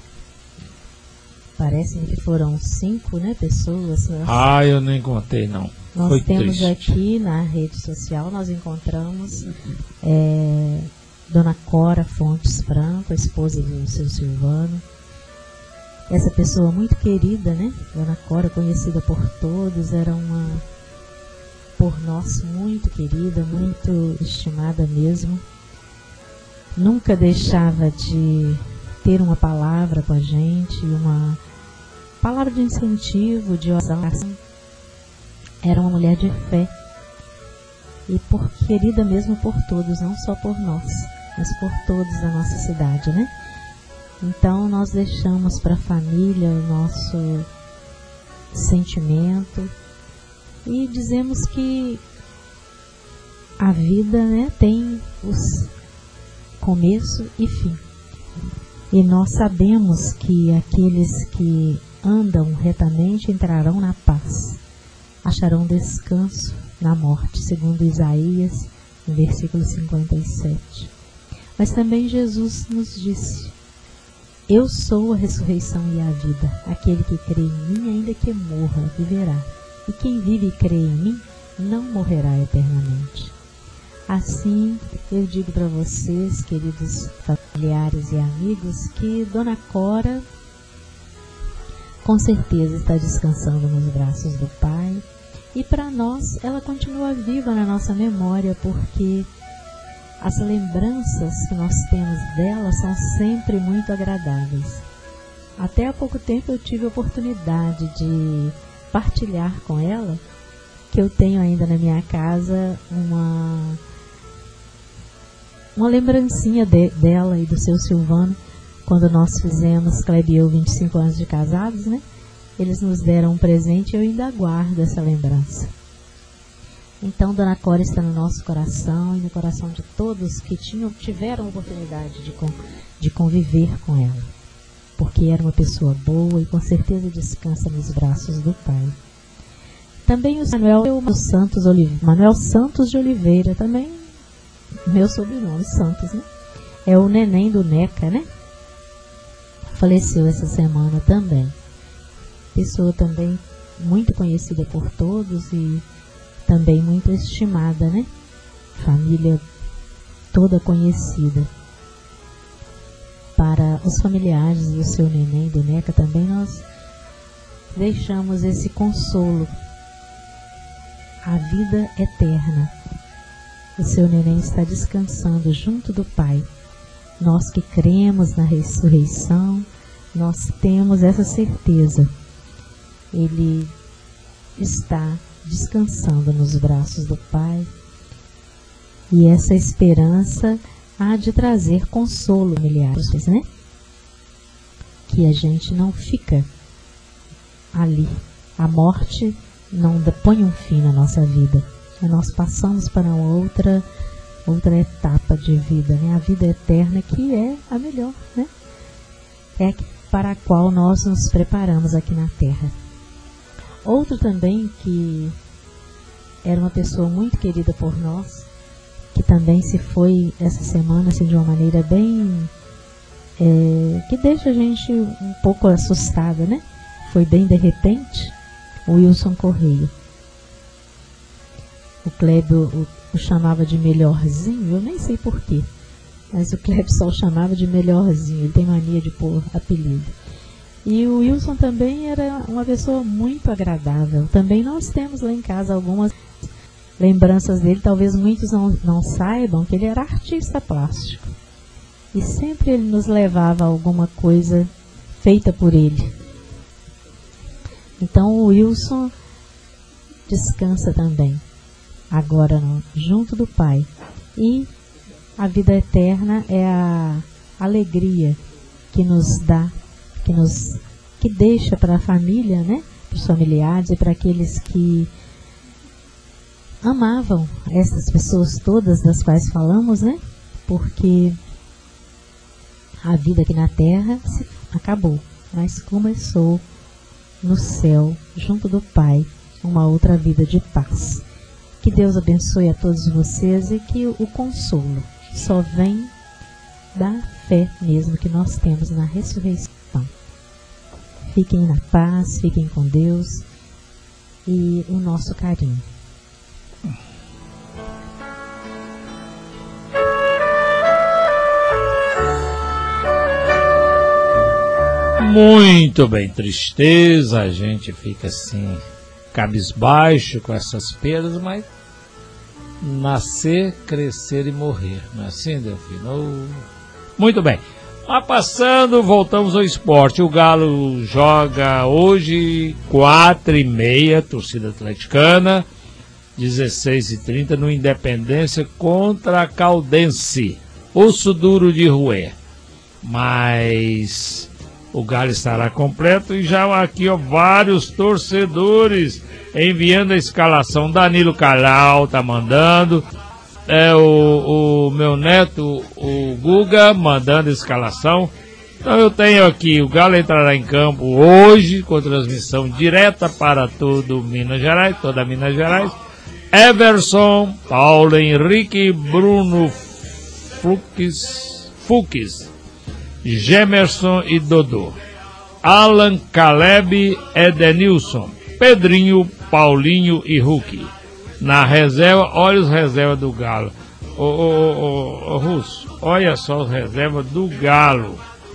Parece que foram cinco, né, pessoas. Nós, ah, eu nem contei, não. Nós Foi temos triste. Aqui na rede social, nós encontramos é, Dona Cora Fontes Franco, a esposa do seu Silvano. Essa pessoa muito querida, né? Dona Cora, conhecida por todos, era uma, por nós, muito querida, muito estimada mesmo. Nunca deixava de ter uma palavra com a gente, uma palavra de incentivo, de oração. Era uma mulher de fé e por, querida mesmo por todos, não só por nós, mas por todos da nossa cidade, né? Então nós deixamos para a família o nosso sentimento e dizemos que a vida, né, tem os começo e fim. E nós sabemos que aqueles que andam retamente entrarão na paz, acharão descanso na morte, segundo Isaías, no versículo cinquenta e sete. Mas também Jesus nos disse: eu sou a ressurreição e a vida. Aquele que crê em mim, ainda que morra, viverá. E quem vive e crê em mim, não morrerá eternamente. Assim, eu digo para vocês, queridos familiares e amigos, que Dona Cora com certeza está descansando nos braços do Pai. E para nós, ela continua viva na nossa memória, porque as lembranças que nós temos dela são sempre muito agradáveis. Até há pouco tempo eu tive a oportunidade de partilhar com ela que eu tenho ainda na minha casa uma, uma lembrancinha de, dela e do seu Silvano, quando nós fizemos, Kleber e eu, vinte e cinco anos de casados, né? Eles nos deram um presente e eu ainda guardo essa lembrança. Então, Dona Cora está no nosso coração e no coração de todos que tinham, tiveram a oportunidade de, de conviver com ela. porque era uma pessoa boa e com certeza descansa nos braços do Pai. Também o Manuel Santos, Oliveira, Manuel Santos de Oliveira, também meu sobrenome, Santos, né? É o neném do Neca, né? Faleceu essa semana também. Pessoa também muito conhecida por todos e também muito estimada, né? Família toda conhecida. Para os familiares do seu neném, do Neca, também nós deixamos esse consolo. A vida eterna. O seu neném está descansando junto do Pai. Nós que cremos na ressurreição, nós temos essa certeza. Ele está descansando nos braços do Pai. E essa esperança há de trazer consolo familiares, né? Que a gente não fica ali. A morte não põe um fim na nossa vida. Nós passamos para outra, outra etapa de vida, né? A vida eterna, que é a melhor, né? É para a qual nós nos preparamos aqui na Terra. Outro também que era uma pessoa muito querida por nós, que também se foi essa semana assim, de uma maneira bem... É, que deixa a gente um pouco assustada, né? Foi bem de repente, o Wilson Correia. O Clébio o, o chamava de melhorzinho, eu nem sei porquê, mas o Clébio só o chamava de melhorzinho, ele tem mania de pôr apelido. E o Wilson também era uma pessoa muito agradável. Também nós temos lá em casa algumas lembranças dele, talvez muitos não, não saibam que ele era artista plástico. E sempre ele nos levava a alguma coisa feita por ele. Então o Wilson descansa também, agora no, junto do Pai. E a vida eterna é a alegria que nos dá, que, nos, que deixa para a família, né? Para os familiares e para aqueles que amavam essas pessoas todas das quais falamos, né? Porque a vida aqui na Terra se acabou, mas começou no céu, junto do Pai, uma outra vida de paz. Que Deus abençoe a todos vocês e que o consolo só vem da fé mesmo que nós temos na ressurreição. Fiquem na paz, fiquem com Deus e o nosso carinho. Muito bem, tristeza, a gente fica assim, cabisbaixo com essas perdas, mas nascer, crescer e morrer, não é assim, Delfino? Muito bem, mas passando, voltamos ao esporte. O Galo joga hoje, quatro e meia, torcida atleticana, dezesseis e trinta, no Independência contra a Caldense, osso duro de roer. Mas o Galo estará completo e já aqui, ó, vários torcedores enviando a escalação. Danilo Calal tá mandando, é, o, o meu neto, o Guga, mandando a escalação. Então eu tenho aqui, o Galo entrará em campo hoje, com transmissão direta para todo Minas Gerais, toda Minas Gerais. Everson, Paulo Henrique, Bruno Fux, Fux, Gemerson e Dodô, Alan, Caleb, Edenilson, Pedrinho, Paulinho e Hulk. Na reserva, olha os reservas do Galo. Ô, ô, ô, ô, Russo, olha só os reservas do Galo.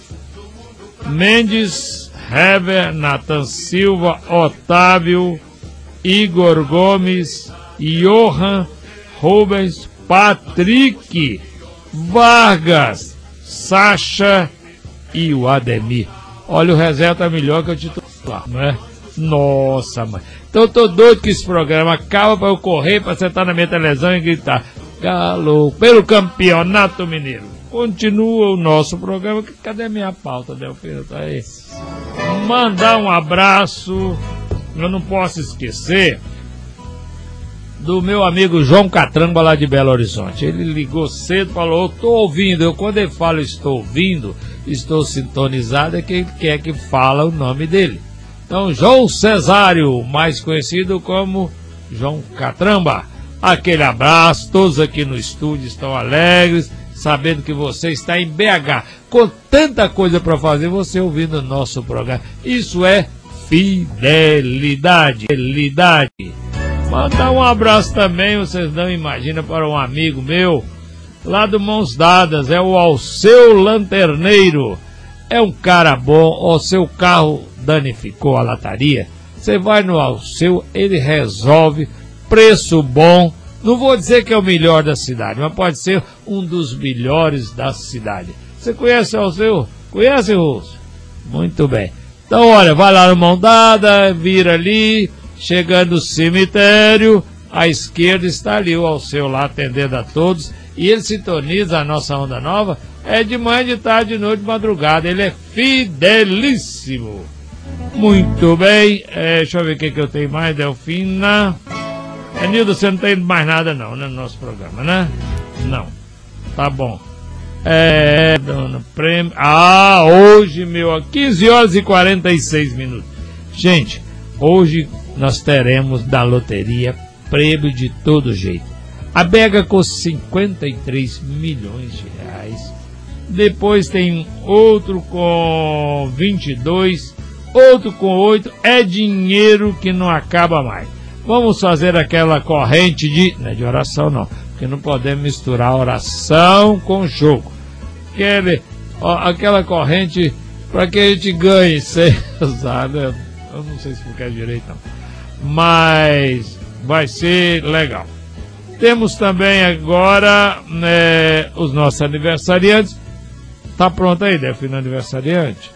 Mendes, Heber, Nathan Silva, Otávio, Igor Gomes, Johan, Rubens, Patrick, Vargas, Sacha e o Ademir. Olha, o reserva tá melhor que o titular, não é? Nossa, mãe. Então eu tô doido que esse programa acaba pra eu correr, pra sentar na minha televisão e gritar: Galo, pelo Campeonato Mineiro. Continua o nosso programa. Cadê minha pauta, Delfino? Tá aí. Mandar um abraço. Eu não posso esquecer do meu amigo João Catramba, lá de Belo Horizonte. Ele ligou cedo, falou, estou ouvindo. Eu, quando ele fala estou ouvindo, estou sintonizado, é que ele quer que fala o nome dele. Então, João Cesário, mais conhecido como João Catramba. Aquele abraço, todos aqui no estúdio estão alegres, sabendo que você está em B H, com tanta coisa para fazer, você ouvindo o nosso programa. Isso é fidelidade. Fidelidade. Mandar um abraço também, vocês não imaginam, para um amigo meu, lá do Mãos Dadas, é o Alceu Lanterneiro. É um cara bom, o seu carro danificou a lataria, você vai no Alceu, ele resolve, preço bom, não vou dizer que é o melhor da cidade, mas pode ser um dos melhores da cidade. Você conhece o Alceu? Conhece, Russo? Muito bem. Então, olha, vai lá no Mão Dada, vira ali, chegando no cemitério, à esquerda está ali o Alceu lá atendendo a todos, e ele sintoniza a nossa Onda Nova, é de manhã, de tarde, de noite, de madrugada, ele é fidelíssimo. Muito bem, é, deixa eu ver o que, que eu tenho mais, Delfina. É, Nildo, você não tem mais nada não, né, no nosso programa, né? Não, tá bom. É, dona Prêmio, ah, hoje, meu, quinze horas e quarenta e seis minutos. Gente, hoje nós teremos da loteria prêmio de todo jeito. A Bega com cinquenta e três milhões de reais. Depois tem outro com vinte e dois, outro com oito. É dinheiro que não acaba mais. Vamos fazer aquela corrente de... Não é de oração não, porque não podemos misturar oração com jogo. Aquele, ó, aquela corrente para que a gente ganhe sem usar, né? Eu não sei explicar direito não. Mas vai ser legal. Temos também agora, né, os nossos aniversariantes. Tá pronto aí, Delfino, aniversariante?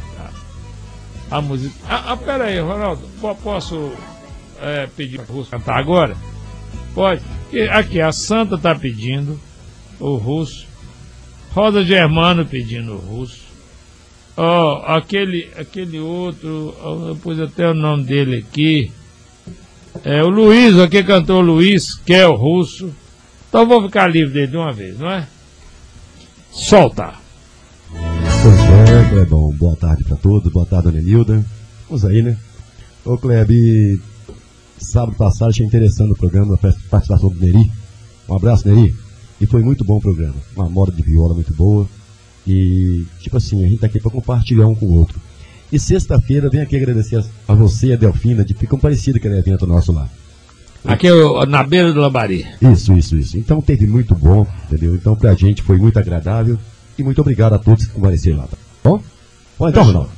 Tá. A música... Ah, ah, pera aí, Ronaldo. Posso é, pedir para o Russo cantar agora? Pode. Aqui, a Santa tá pedindo o Russo. Rosa Germano pedindo o Russo. Ó, oh, aquele, aquele outro, eu pus até o nome dele aqui. É o Luiz, aqui cantou o Luiz, que é o Russo. Então vou ficar livre dele de uma vez, não é? Solta! Pois é, Clebão, boa tarde para todos, boa tarde, Dona Nilda. Vamos aí, né? Ô, Kleb, sábado passado achei interessante o programa, a participação do Neri. Um abraço, Neri. E foi muito bom o programa, uma moda de viola muito boa. E, tipo assim, a gente tá aqui para compartilhar um com o outro. E sexta-feira, venho aqui agradecer a você e a Delfina de ficar parecido com aquele evento nosso lá. Aqui é na beira do Lambari. Isso, isso, isso. Então teve muito bom, entendeu? Então pra gente foi muito agradável. E muito obrigado a todos que compareceram lá, tá bom? Bom, então, Ronaldo.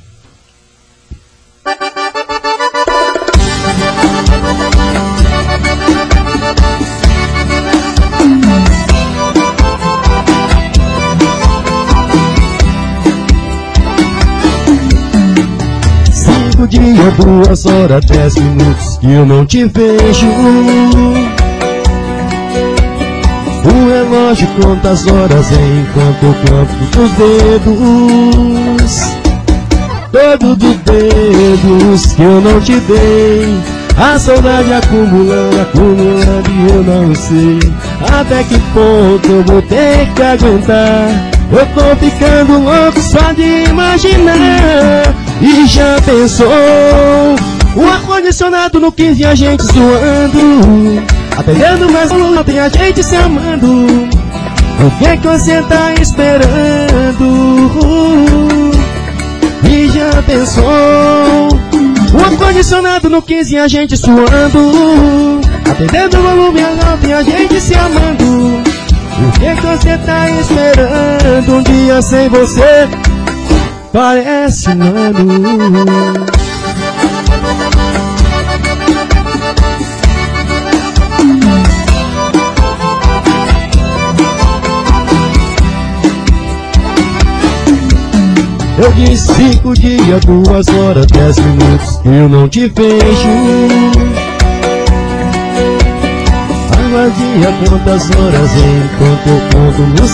Cinco dias, duas horas, dez minutos que eu não te vejo. O relógio conta as horas enquanto eu conto dos dedos. Todos os dedos que eu não te dei. A saudade acumulando, acumulando e eu não sei até que ponto eu vou ter que aguentar. Eu tô ficando louco só de imaginar. E já pensou o ar-condicionado no quinze e a gente suando, atendendo mais um, tem a gente se amando. O que é que você tá esperando? E já pensou o ar-condicionado no quinze e a gente suando, atendendo o volume alto e a gente se amando. O que é que você tá esperando? Um dia sem você parece um ano. Eu disse cinco dias, duas horas, dez minutos que eu não te vejo. Vazia quantas horas enquanto eu conto nos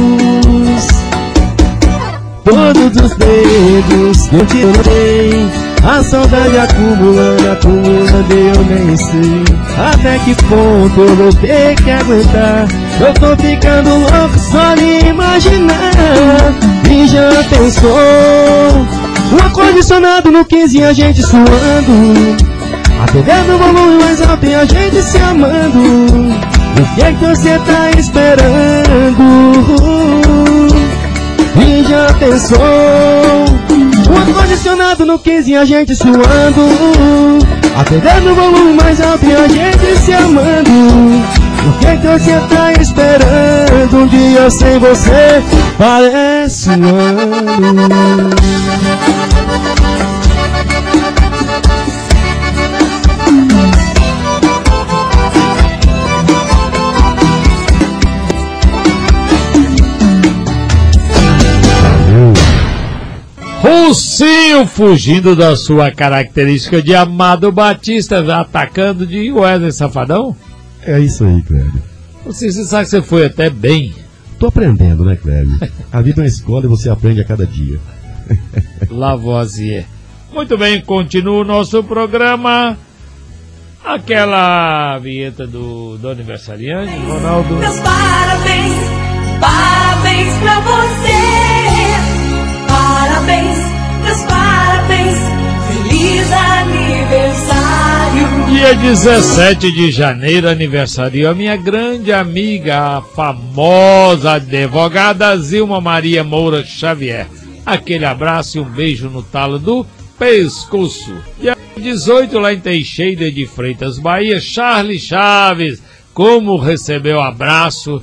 dedos. Todos os dedos que eu te dei. A saudade acumulando, acumulando e eu nem sei até que ponto eu vou ter que aguentar. Eu tô ficando louco só de imaginar. E já pensou um ar-condicionado no quinze e a gente suando, a T V no volume mais alto e a gente se amando. O que é que você tá esperando? E já pensou um ar-condicionado no quinze e a gente suando, a T V no volume mais alto e a gente se amando. O que é que você tá esperando? Um dia sem você parece um ano. Rucinho fugindo da sua característica de Amado Batista, atacando de Wesley Safadão? É isso aí, Clébio. Você, você sabe que você foi até bem. Tô aprendendo, né, Clébio? A vida é uma escola e você aprende a cada dia. Lavoisier. Muito bem, continua o nosso programa. Aquela vinheta do, do aniversariante, Ronaldo. Meus parabéns, parabéns pra você. Parabéns, meus parabéns, feliz aniversário. Dia dezessete de janeiro, aniversário a minha grande amiga, a famosa advogada Zilma Maria Moura Xavier. Aquele abraço e um beijo no talo do pescoço. Dia dezoito, lá em Teixeira de Freitas, Bahia, Charles Chaves. Como recebeu abraço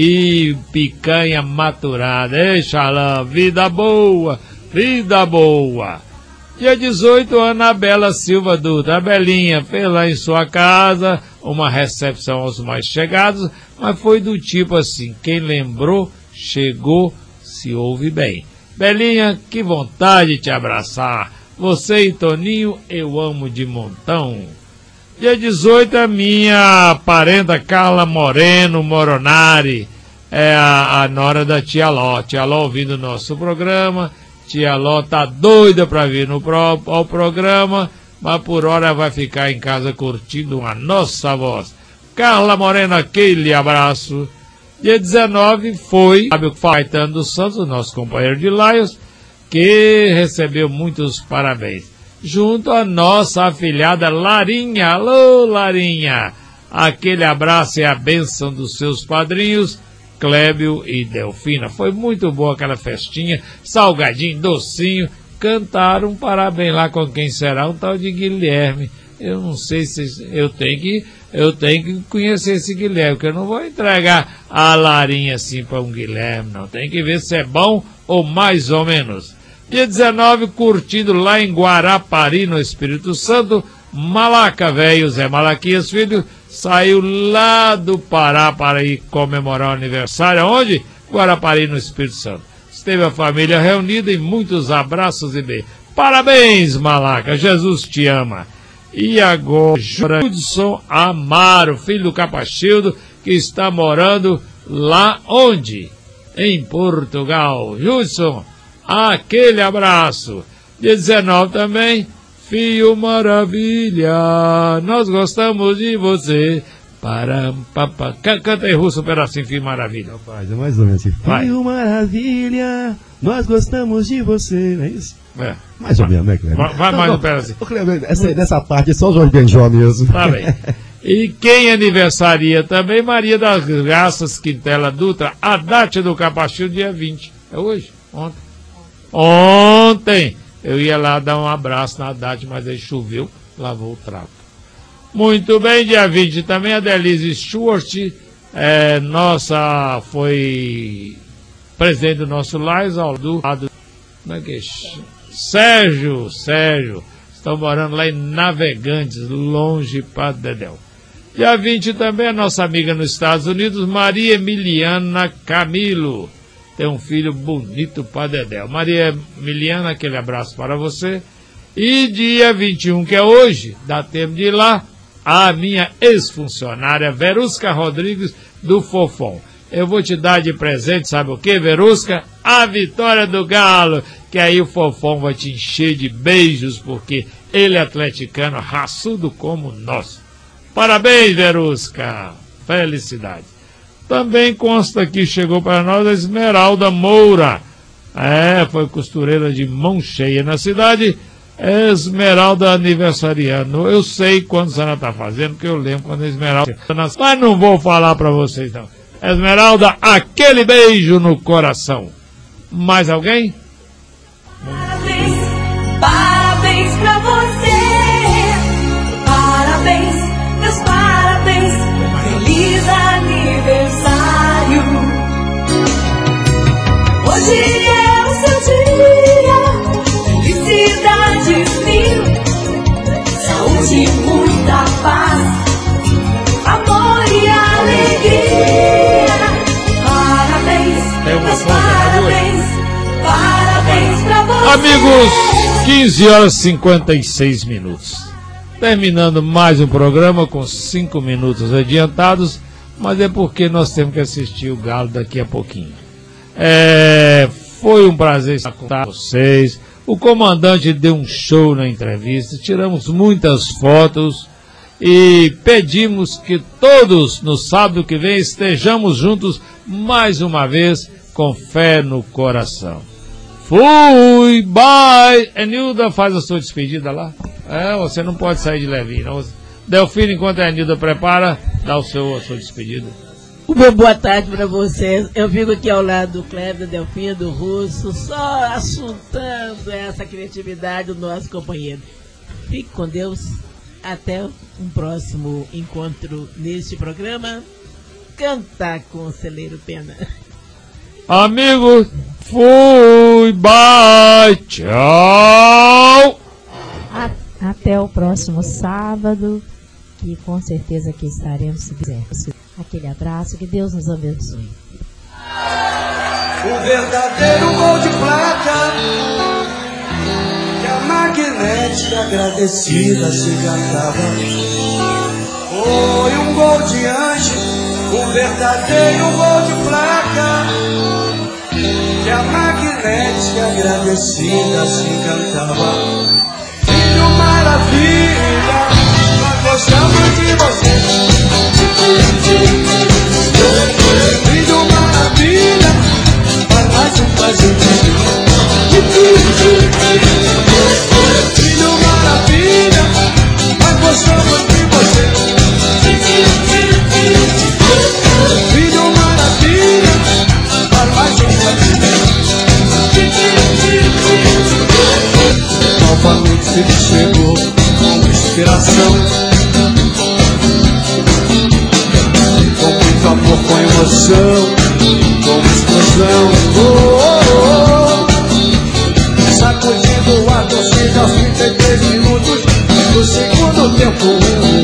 e picanha maturada. Ei, Xalã, vida boa, vida boa. Dia dezoito, Anabela Silva Dutra. A Belinha fez lá em sua casa uma recepção aos mais chegados, mas foi do tipo assim, quem lembrou, chegou, se ouve bem. Belinha, que vontade de te abraçar. Você e Toninho, eu amo de montão. Dia dezoito, a minha parenta Carla Moreno Moronari, é a, a nora da Tia Ló. Tia Ló ouvindo o nosso programa. Tia Ló tá doida pra vir no pro, ao programa, mas por hora vai ficar em casa curtindo a nossa voz. Carla Morena, aquele abraço. Dia dezenove foi Fábio Caetano dos Santos, o nosso companheiro de Laios, que recebeu muitos parabéns. Junto à nossa afilhada Larinha. Alô, Larinha! Aquele abraço e a bênção dos seus padrinhos, Clébio e Delfina. Foi muito boa aquela festinha, salgadinho, docinho. Cantaram um parabéns lá com quem será, um tal de Guilherme. Eu não sei se eu tenho que eu tenho que conhecer esse Guilherme, porque eu não vou entregar a Larinha assim para um Guilherme, não. Tem que ver se é bom ou mais ou menos. Dia dezenove, curtindo lá em Guarapari, no Espírito Santo, Malaca Velho, Zé Malaquias Filho, saiu lá do Pará para ir comemorar o aniversário. Onde? Guarapari, no Espírito Santo. Esteve a família reunida e muitos abraços e beijos. Parabéns, Malaca, Jesus te ama. E agora, Judson Amaro, filho do Capachildo, que está morando lá onde? Em Portugal. Judson, aquele abraço. Dia dezenove também, Fio Maravilha, nós gostamos de você. Param, papá. Canta aí, Russo, um pedacinho, Fio Maravilha. Rapaz, é mais ou menos assim. Fio Maravilha, nós gostamos de você, não é isso? É. Mais ou menos, né, Cleber? Vai, vai mais um pedacinho. Essa, nessa parte é só o Jorge Benjó mesmo. Tá bem. E quem aniversaria também, Maria das Graças Quintela Dutra, a data do Capachil, dia vinte. É hoje? Ontem. Ontem. Eu ia lá dar um abraço na Date, mas aí choveu, lavou o trapo. Muito bem, dia vinte também, a Delise Stuart, é, nossa, foi presidente do nosso Lais, ao do lado, como é que é? Sérgio, Sérgio, estão morando lá em Navegantes, longe para Dedéu. Dia vinte também, a nossa amiga nos Estados Unidos, Maria Emiliana Camilo. Tem um filho bonito para Dedéu. Maria Emiliana, aquele abraço para você. E dia vinte e um, que é hoje, dá tempo de ir lá, a minha ex-funcionária Verusca Rodrigues do Fofão. Eu vou te dar de presente, sabe o que, Verusca? A vitória do Galo, que aí o Fofão vai te encher de beijos, porque ele é atleticano, raçudo como nós. Parabéns, Verusca. Felicidade. Também consta que chegou para nós a Esmeralda Moura. É, foi costureira de mão cheia na cidade. Esmeralda aniversariando. Eu sei quando ela está fazendo, porque eu lembro quando a Esmeralda... Mas não vou falar para vocês, não. Esmeralda, aquele beijo no coração. Mais alguém? Parabéns, parabéns pra você. Parabéns, meus parabéns. Feliz aniversário. Hoje é o seu dia. Felicidades mil. Saúde, muita paz. Amor e alegria. Parabéns, meus parabéns. Parabéns pra você. Amigos, quinze horas e cinquenta e seis minutos. Terminando mais um programa com cinco minutos adiantados, mas é porque nós temos que assistir o Galo daqui a pouquinho. É, foi um prazer estar com vocês. O comandante deu um show na entrevista, tiramos muitas fotos e pedimos que todos no sábado que vem estejamos juntos mais uma vez com fé no coração. Fui, bye! Enilda, faz a sua despedida lá. É, você não pode sair de levinho, não. Delfino, enquanto a Enilda prepara, dá o seu, a sua despedida. Uma boa tarde para vocês. Eu fico aqui ao lado do Kleber, do Delfino, do Russo, só assuntando essa criatividade do nosso companheiro. Fique com Deus. Até um próximo encontro neste programa. Canta, Conselheiro Pena. Amigos, fui, bye, tchau. A, até o próximo sábado, que com certeza aqui estaremos, se quiser. Aquele abraço, que Deus nos abençoe. O verdadeiro gol de prata que a magnética agradecida se cantava. Foi um gol de anjo, um verdadeiro gol de placa que a magnética agradecida se cantava. Filho maravilha, nós gostamos de você. Filho maravilha, vai mais um presente. Filho maravilha, nós gostamos de você. Filho maravilha, vai mais um presente. Novamente ele chegou com inspiração, com muito amor, com emoção, com explosão. Oh, oh, oh. Sacudindo a torcida aos trinta e três minutos do segundo tempo.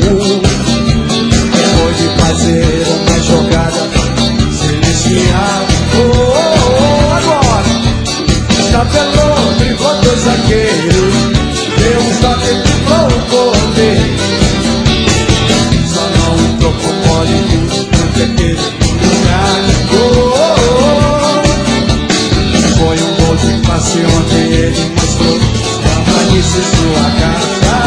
Depois de fazer uma jogada celestial. Oh, oh, oh, agora estabelou, driblou dois zagueiros, deu um toque e driblou o goleiro. Só não trocou mole naquele lugar. Oh, oh, oh. Foi um gol de passe ontem, ele mostrou estava nisso em sua casa.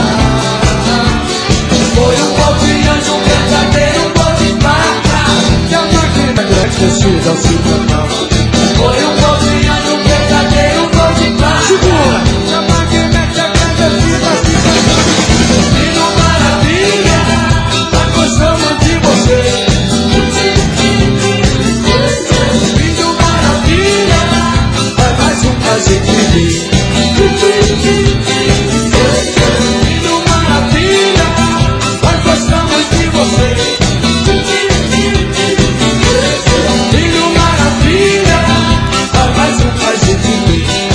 Foi um gol de anjo, um verdadeiro gol de prata que a máquina agradecida ao se cantava. Foi um gol de anjo, um verdadeiro gol de prata. Segura! Que a máquina agradecida ao se cantava. Filho maravilha, nós gostamos de você. Filho maravilha, vai mais um prazer de ver. Filho maravilha, nós gostamos de você. Filho maravilha, vai mais um prazer de ver.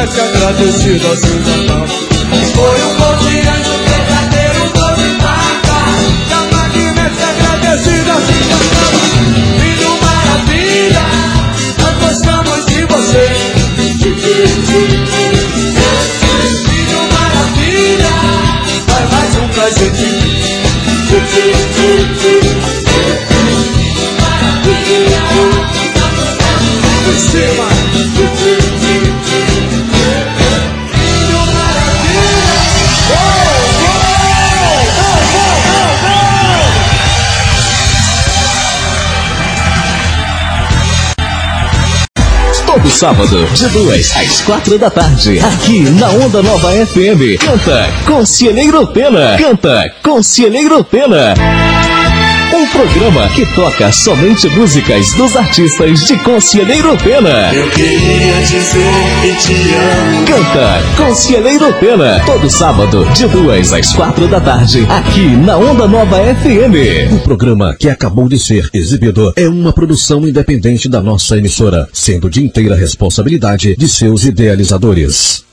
Agradecido ao seu Natal. Foi um gol de anjo, verdadeiro gol de prata Todo sábado, de duas às quatro da tarde, aqui na Onda Nova F M. Canta Conselheiro Pena. Canta Conselheiro Pena. Um programa que toca somente músicas dos artistas de Conselheiro Pena. Eu queria dizer que te amo. Canta Conselheiro Pena. Todo sábado, de duas às quatro da tarde, aqui na Onda Nova F M. O programa que acabou de ser exibido é uma produção independente da nossa emissora, sendo de inteira responsabilidade de seus idealizadores.